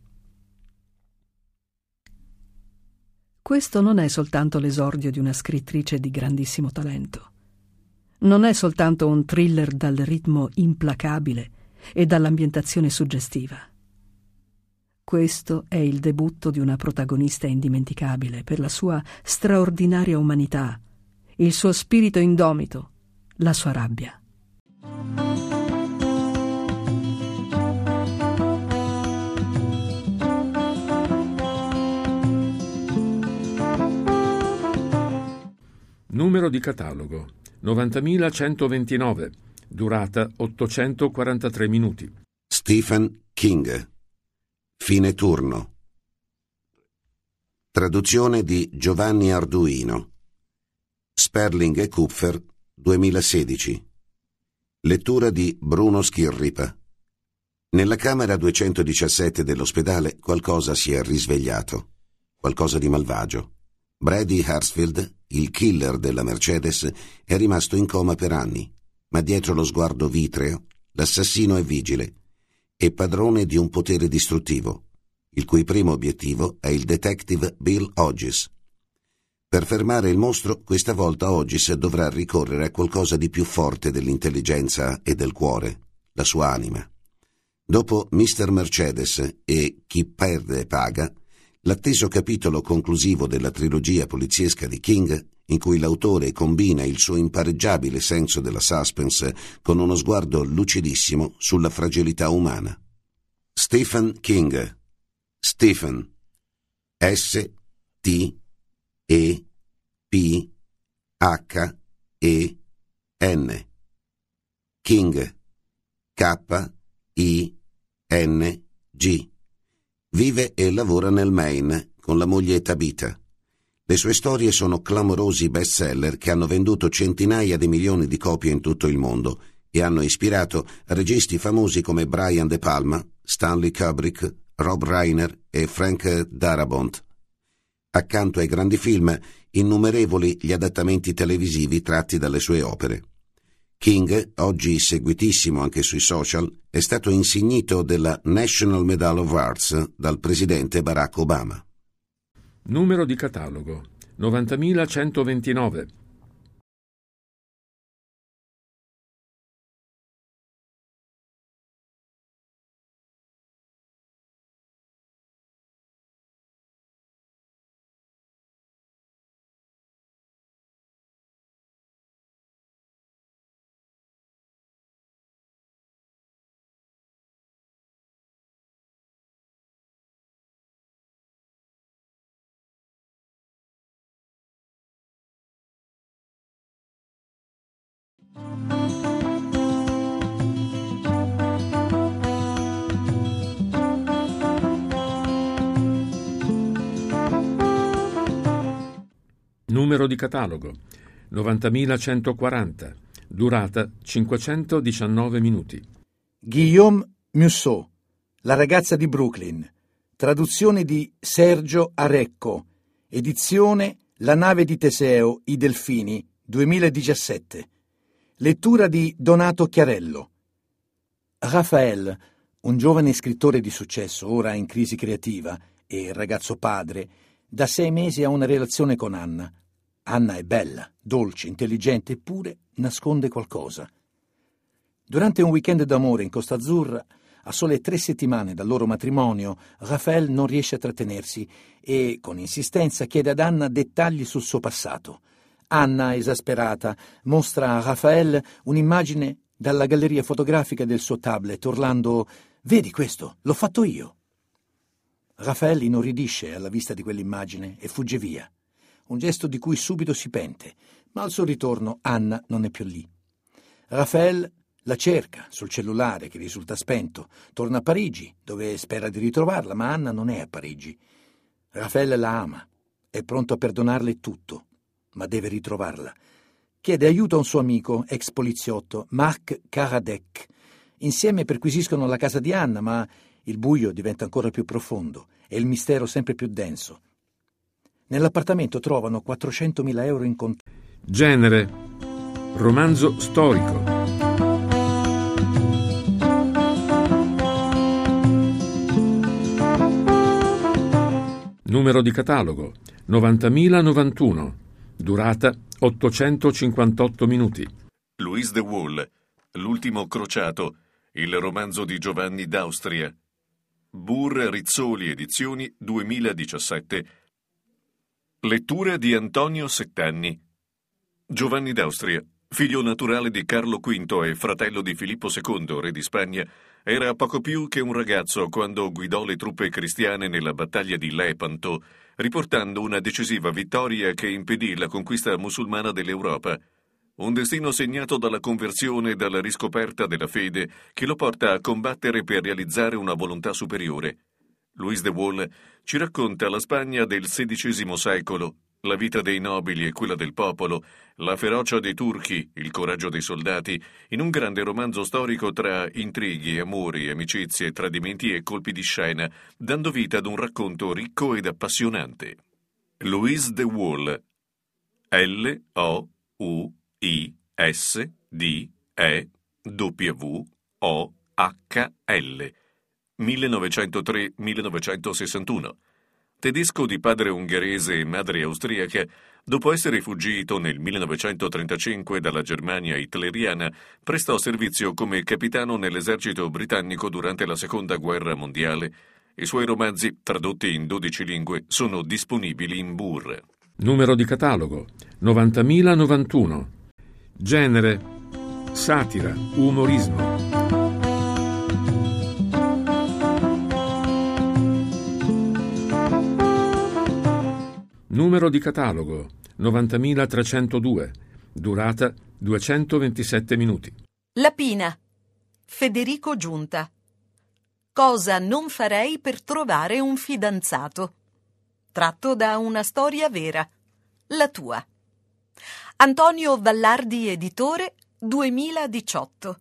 Questo non è soltanto l'esordio di una scrittrice di grandissimo talento. Non è soltanto un thriller dal ritmo implacabile e dall'ambientazione suggestiva. Questo è il debutto di una protagonista indimenticabile per la sua straordinaria umanità, il suo spirito indomito, la sua rabbia. Numero di catalogo 90.129. Durata 843 minuti. Stephen King. Fine turno. Traduzione di Giovanni Arduino. Sperling e Kupfer 2016. Lettura di Bruno Schirripa. Nella camera 217 dell'ospedale qualcosa si è risvegliato. Qualcosa di malvagio. Brady Harsfield, il killer della Mercedes, è rimasto in coma per anni, ma dietro lo sguardo vitreo l'assassino è vigile e padrone di un potere distruttivo, il cui primo obiettivo è il detective Bill Hodges. Per fermare il mostro, questa volta Hodges dovrà ricorrere a qualcosa di più forte dell'intelligenza e del cuore, la sua anima. Dopo Mr. Mercedes e Chi perde paga, l'atteso capitolo conclusivo della trilogia poliziesca di King, in cui l'autore combina il suo impareggiabile senso della suspense con uno sguardo lucidissimo sulla fragilità umana. Stephen King. Stephen. S-T-E-P-H-E-N. King. K-I-N-G. Vive e lavora nel Maine con la moglie Tabitha. Le sue storie sono clamorosi bestseller che hanno venduto centinaia di milioni di copie in tutto il mondo e hanno ispirato registi famosi come Brian De Palma, Stanley Kubrick, Rob Reiner e Frank Darabont. Accanto ai grandi film, innumerevoli gli adattamenti televisivi tratti dalle sue opere. King, oggi seguitissimo anche sui social, è stato insignito della National Medal of Arts dal presidente Barack Obama. Numero di catalogo 90.129. Numero di catalogo 90.140. Durata 519 minuti. Guillaume Musso, La ragazza di Brooklyn. Traduzione di Sergio Arecco. Edizione La nave di Teseo, i delfini, 2017. Lettura di Donato Chiarello. Raphaël, un giovane scrittore di successo, ora in crisi creativa e ragazzo padre, da 6 mesi ha una relazione con Anna. Anna è bella, dolce, intelligente, eppure nasconde qualcosa. Durante un weekend d'amore in Costa Azzurra, a sole 3 settimane dal loro matrimonio, Raphaël non riesce a trattenersi e, con insistenza, chiede ad Anna dettagli sul suo passato. Anna, esasperata, mostra a Raphaël un'immagine dalla galleria fotografica del suo tablet, urlando «Vedi questo? L'ho fatto io!». Raphaël inorridisce alla vista di quell'immagine e fugge via. Un gesto di cui subito si pente, ma al suo ritorno Anna non è più lì. Raphaël la cerca sul cellulare che risulta spento, torna a Parigi, dove spera di ritrovarla, ma Anna non è a Parigi. Raphaël la ama, è pronto a perdonarle tutto, ma deve ritrovarla. Chiede aiuto a un suo amico, ex poliziotto, Marc Karadec. Insieme perquisiscono la casa di Anna, ma il buio diventa ancora più profondo e il mistero sempre più denso. Nell'appartamento trovano 400.000 euro in contanti. Genere: romanzo storico. Numero di catalogo 90.091. Durata 858 minuti. Louis de Wool, L'ultimo crociato, il romanzo di Giovanni d'Austria. Burr Rizzoli Edizioni 2017. Lettura di Antonio Settanni. Giovanni d'Austria, figlio naturale di Carlo V e fratello di Filippo II, re di Spagna, era poco più che un ragazzo quando guidò le truppe cristiane nella battaglia di Lepanto, riportando una decisiva vittoria che impedì la conquista musulmana dell'Europa. Un destino segnato dalla conversione e dalla riscoperta della fede che lo porta a combattere per realizzare una volontà superiore. Louis de Wool ci racconta la Spagna del XVI secolo, la vita dei nobili e quella del popolo, la ferocia dei turchi, il coraggio dei soldati, in un grande romanzo storico tra intrighi, amori, amicizie, tradimenti e colpi di scena, dando vita ad un racconto ricco ed appassionante. Louise de Wohl, L-O-U-I-S-D-E-W-O-H-L, 1903-1961. Tedesco di padre ungherese e madre austriaca, dopo essere fuggito nel 1935 dalla Germania hitleriana, prestò servizio come capitano nell'esercito britannico durante la Seconda Guerra Mondiale. I suoi romanzi, tradotti in 12 lingue, sono disponibili in Bur. Numero di catalogo 90.091. Genere: satira, umorismo. Numero di catalogo 90.302. Durata 227 minuti. La Pina, Federico Giunta. Cosa non farei per trovare un fidanzato. Tratto da una storia vera, la tua. Antonio Vallardi, editore, 2018.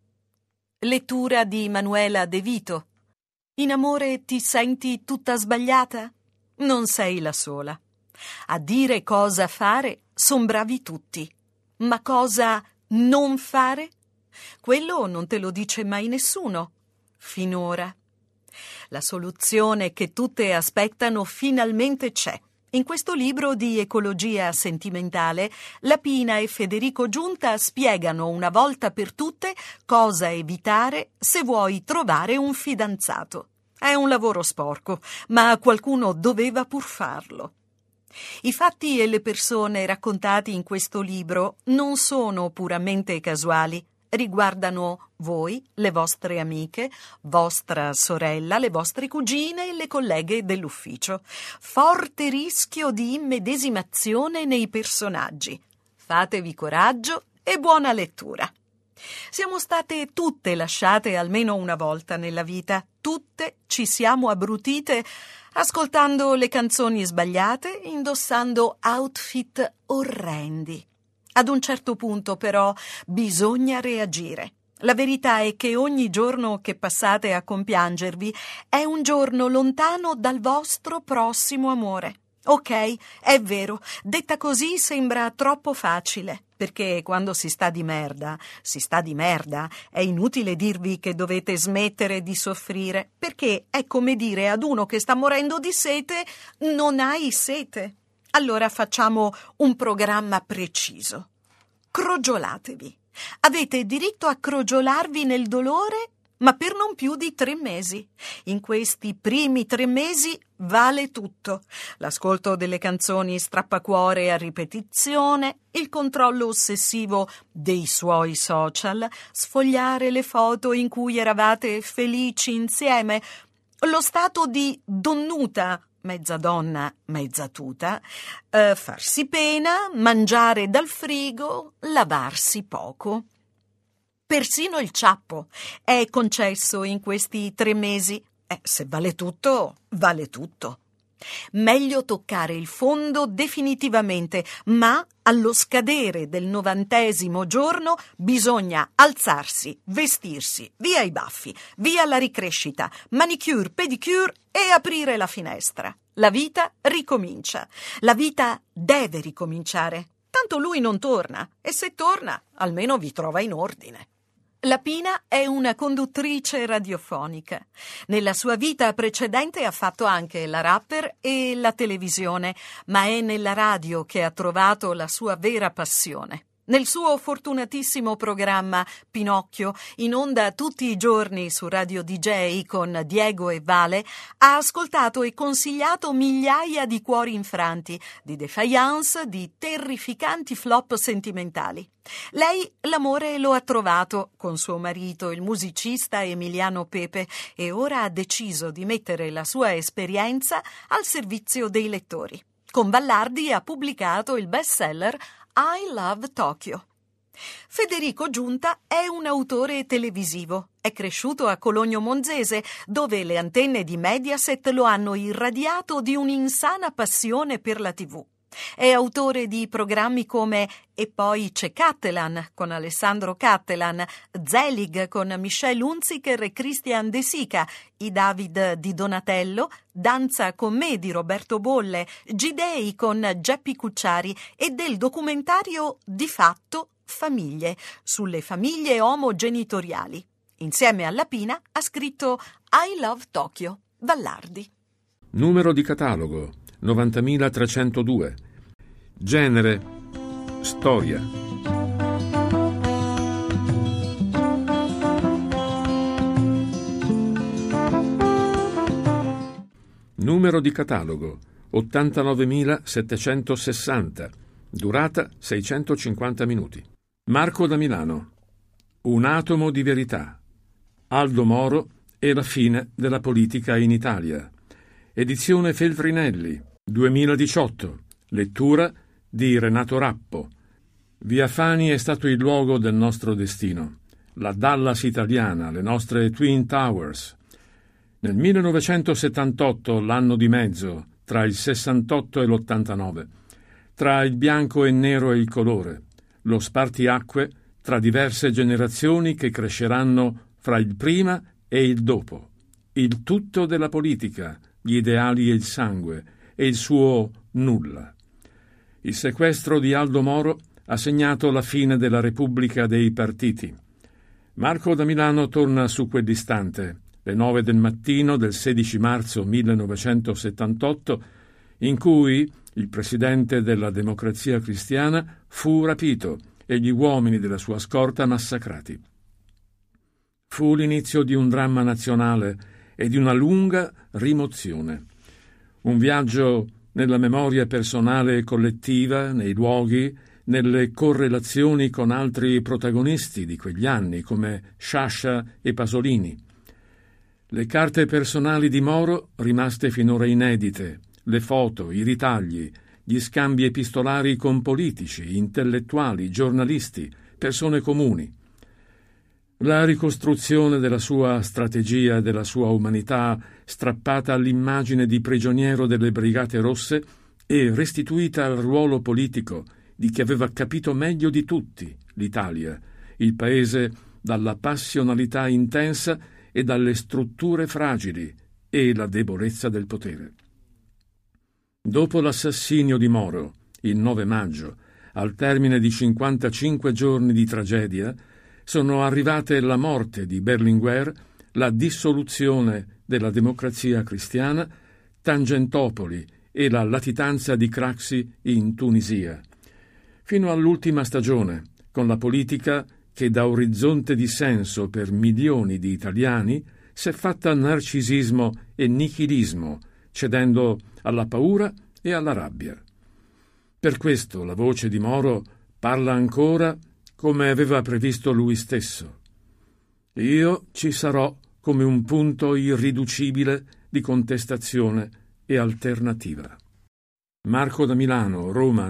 Lettura di Manuela De Vito. In amore ti senti tutta sbagliata? Non sei la sola. A dire cosa fare son bravi tutti, ma cosa non fare? Quello non te lo dice mai nessuno, finora. La soluzione che tutte aspettano finalmente c'è. In questo libro di ecologia sentimentale, La Pina e Federico Giunta spiegano una volta per tutte cosa evitare se vuoi trovare un fidanzato. È un lavoro sporco, ma qualcuno doveva pur farlo. I fatti e le persone raccontati in questo libro non sono puramente casuali, riguardano voi, le vostre amiche, vostra sorella, le vostre cugine e le colleghe dell'ufficio. Forte rischio di immedesimazione nei personaggi. Fatevi coraggio e buona lettura. Siamo state tutte lasciate almeno una volta nella vita, tutte ci siamo abbrutite ascoltando le canzoni sbagliate, indossando outfit orrendi. Ad un certo punto, però, bisogna reagire. La verità è che ogni giorno che passate a compiangervi è un giorno lontano dal vostro prossimo amore. Ok, è vero, detta così sembra troppo facile, perché quando si sta di merda, è inutile dirvi che dovete smettere di soffrire, perché è come dire ad uno che sta morendo di sete: non hai sete. Allora facciamo un programma preciso. Crogiolatevi. Avete diritto a crogiolarvi nel dolore, ma per non più di 3 mesi. In questi primi 3 mesi vale tutto. L'ascolto delle canzoni strappacuore a ripetizione, il controllo ossessivo dei suoi social, sfogliare le foto in cui eravate felici insieme, lo stato di donnuta, mezza donna, mezza tuta, farsi pena, mangiare dal frigo, lavarsi poco. Persino il ciappo è concesso in questi 3 mesi. Se vale tutto, vale tutto. Meglio toccare il fondo definitivamente, ma allo scadere del 90° giorno bisogna alzarsi, vestirsi, via i baffi, via la ricrescita, manicure, pedicure e aprire la finestra. La vita ricomincia. La vita deve ricominciare. Tanto lui non torna, e se torna, almeno vi trova in ordine. La Pina è una conduttrice radiofonica. Nella sua vita precedente ha fatto anche la rapper e la televisione, ma è nella radio che ha trovato la sua vera passione. Nel suo fortunatissimo programma Pinocchio, in onda tutti i giorni su Radio DJ con Diego e Vale, ha ascoltato e consigliato migliaia di cuori infranti, di défaillance, di terrificanti flop sentimentali. Lei l'amore lo ha trovato con suo marito, il musicista Emiliano Pepe, e ora ha deciso di mettere la sua esperienza al servizio dei lettori. Con Vallardi ha pubblicato il bestseller I Love Tokyo. Federico Giunta è un autore televisivo. È cresciuto a Cologno Monzese, dove le antenne di Mediaset lo hanno irradiato di un'insana passione per la TV. È autore di programmi come E poi c'è Cattelan con Alessandro Cattelan, Zelig con Michelle Hunziker e Christian De Sica, I David di Donatello, Danza con me di Roberto Bolle, G-Day con Geppi Cucciari e del documentario Di fatto Famiglie, sulle famiglie omogenitoriali. Insieme alla Pina ha scritto I Love Tokyo, Vallardi. Numero di catalogo 90.302. Genere: storia. Numero di catalogo 89.760. Durata 650 minuti. Marco da Milano. Un atomo di verità. Aldo Moro e la fine della politica in Italia. Edizione Feltrinelli, 2018. Lettura di Renato Rappo. Via Fani è stato il luogo del nostro destino. La Dallas italiana, le nostre Twin Towers. Nel 1978, l'anno di mezzo, tra il 68 e l'89, tra il bianco e nero e il colore, lo spartiacque tra diverse generazioni che cresceranno fra il prima e il dopo, il tutto della politica, gli ideali e il sangue, e il suo nulla. Il sequestro di Aldo Moro ha segnato la fine della Repubblica dei partiti. Marco da Milano torna su quell'istante, le 9 del mattino del 16 marzo 1978, in cui il presidente della Democrazia Cristiana fu rapito e gli uomini della sua scorta massacrati. Fu l'inizio di un dramma nazionale e di una lunga rimozione. Un viaggio nella memoria personale e collettiva, nei luoghi, nelle correlazioni con altri protagonisti di quegli anni, come Sciascia e Pasolini. Le carte personali di Moro, rimaste finora inedite, le foto, i ritagli, gli scambi epistolari con politici, intellettuali, giornalisti, persone comuni. La ricostruzione della sua strategia e della sua umanità, strappata all'immagine di prigioniero delle Brigate Rosse e restituita al ruolo politico di chi aveva capito meglio di tutti l'Italia, il paese dalla passionalità intensa e dalle strutture fragili e la debolezza del potere. Dopo l'assassinio di Moro, il 9 maggio, al termine di 55 giorni di tragedia, sono arrivate la morte di Berlinguer, la dissoluzione della Democrazia Cristiana, Tangentopoli e la latitanza di Craxi in Tunisia, fino all'ultima stagione, con la politica che da orizzonte di senso per milioni di italiani s'è fatta narcisismo e nichilismo, cedendo alla paura e alla rabbia. Per questo la voce di Moro parla ancora come aveva previsto lui stesso. Io ci sarò come un punto irriducibile di contestazione e alternativa. Marco da Milano, Roma,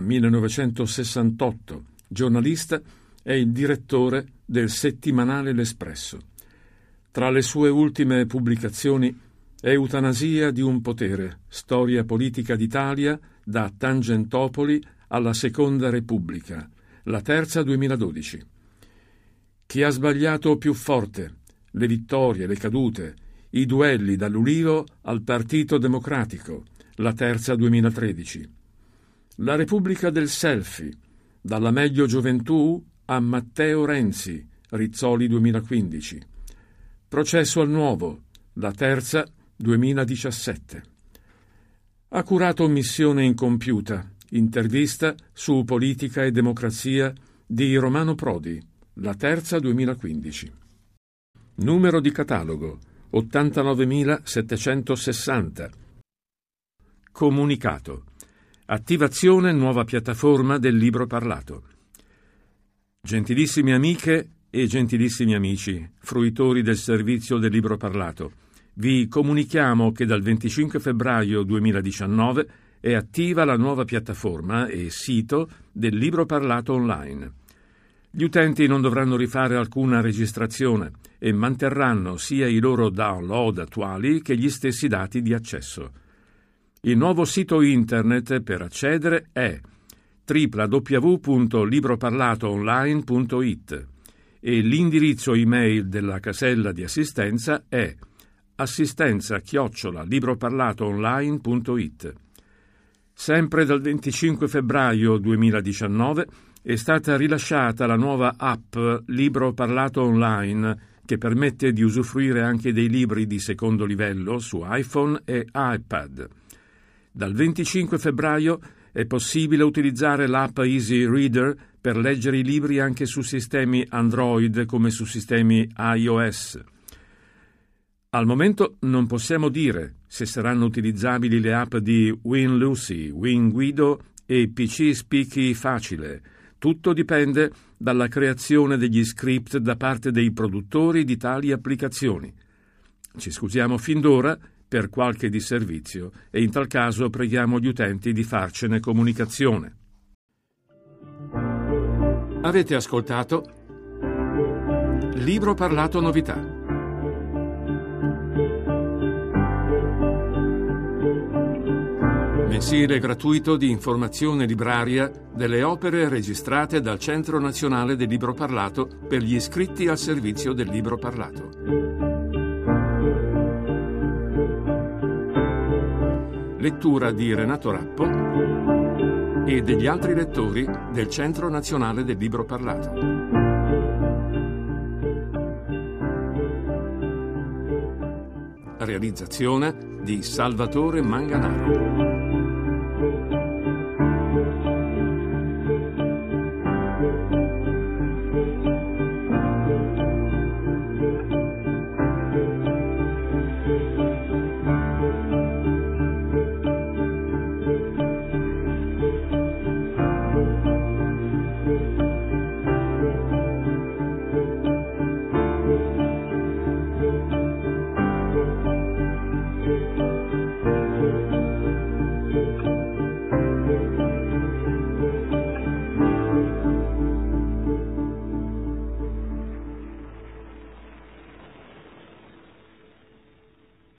1968, giornalista, è il direttore del settimanale L'Espresso. Tra le sue ultime pubblicazioni Eutanasia di un potere, storia politica d'Italia da Tangentopoli alla Seconda Repubblica, la terza 2012. Chi ha sbagliato più forte, le vittorie, le cadute, i duelli dall'Ulivo al Partito Democratico, la terza 2013. La Repubblica del Selfie, dalla meglio gioventù a Matteo Renzi, Rizzoli 2015. Processo al nuovo, la terza 2017. Ha curato Missione incompiuta, intervista su politica e democrazia di Romano Prodi, la terza 2015. Numero di catalogo 89.760. Comunicato. Attivazione nuova piattaforma del libro parlato. Gentilissime amiche e gentilissimi amici, fruitori del servizio del libro parlato, vi comunichiamo che dal 25 febbraio 2019 è attiva la nuova piattaforma e sito del libro parlato online. Gli utenti non dovranno rifare alcuna registrazione e manterranno sia i loro download attuali che gli stessi dati di accesso. Il nuovo sito internet per accedere è www.libroparlatoonline.it e l'indirizzo email della casella di assistenza è assistenza@libroparlatoonline.it. Sempre dal 25 febbraio 2019 è stata rilasciata la nuova app Libro Parlato Online, che permette di usufruire anche dei libri di secondo livello su iPhone e iPad. Dal 25 febbraio è possibile utilizzare l'app Easy Reader per leggere i libri anche su sistemi Android come su sistemi iOS. Al momento non possiamo dire se saranno utilizzabili le app di Win Lucy, Win Guido e PC Speaky Facile. Tutto dipende dalla creazione degli script da parte dei produttori di tali applicazioni. Ci scusiamo fin d'ora per qualche disservizio e in tal caso preghiamo gli utenti di farcene comunicazione. Avete ascoltato Libro Parlato Novità. Mensile gratuito di informazione libraria delle opere registrate dal Centro Nazionale del Libro Parlato per gli iscritti al servizio del Libro Parlato. Lettura di Renato Rappo e degli altri lettori del Centro Nazionale del Libro Parlato. Realizzazione di Salvatore Manganaro.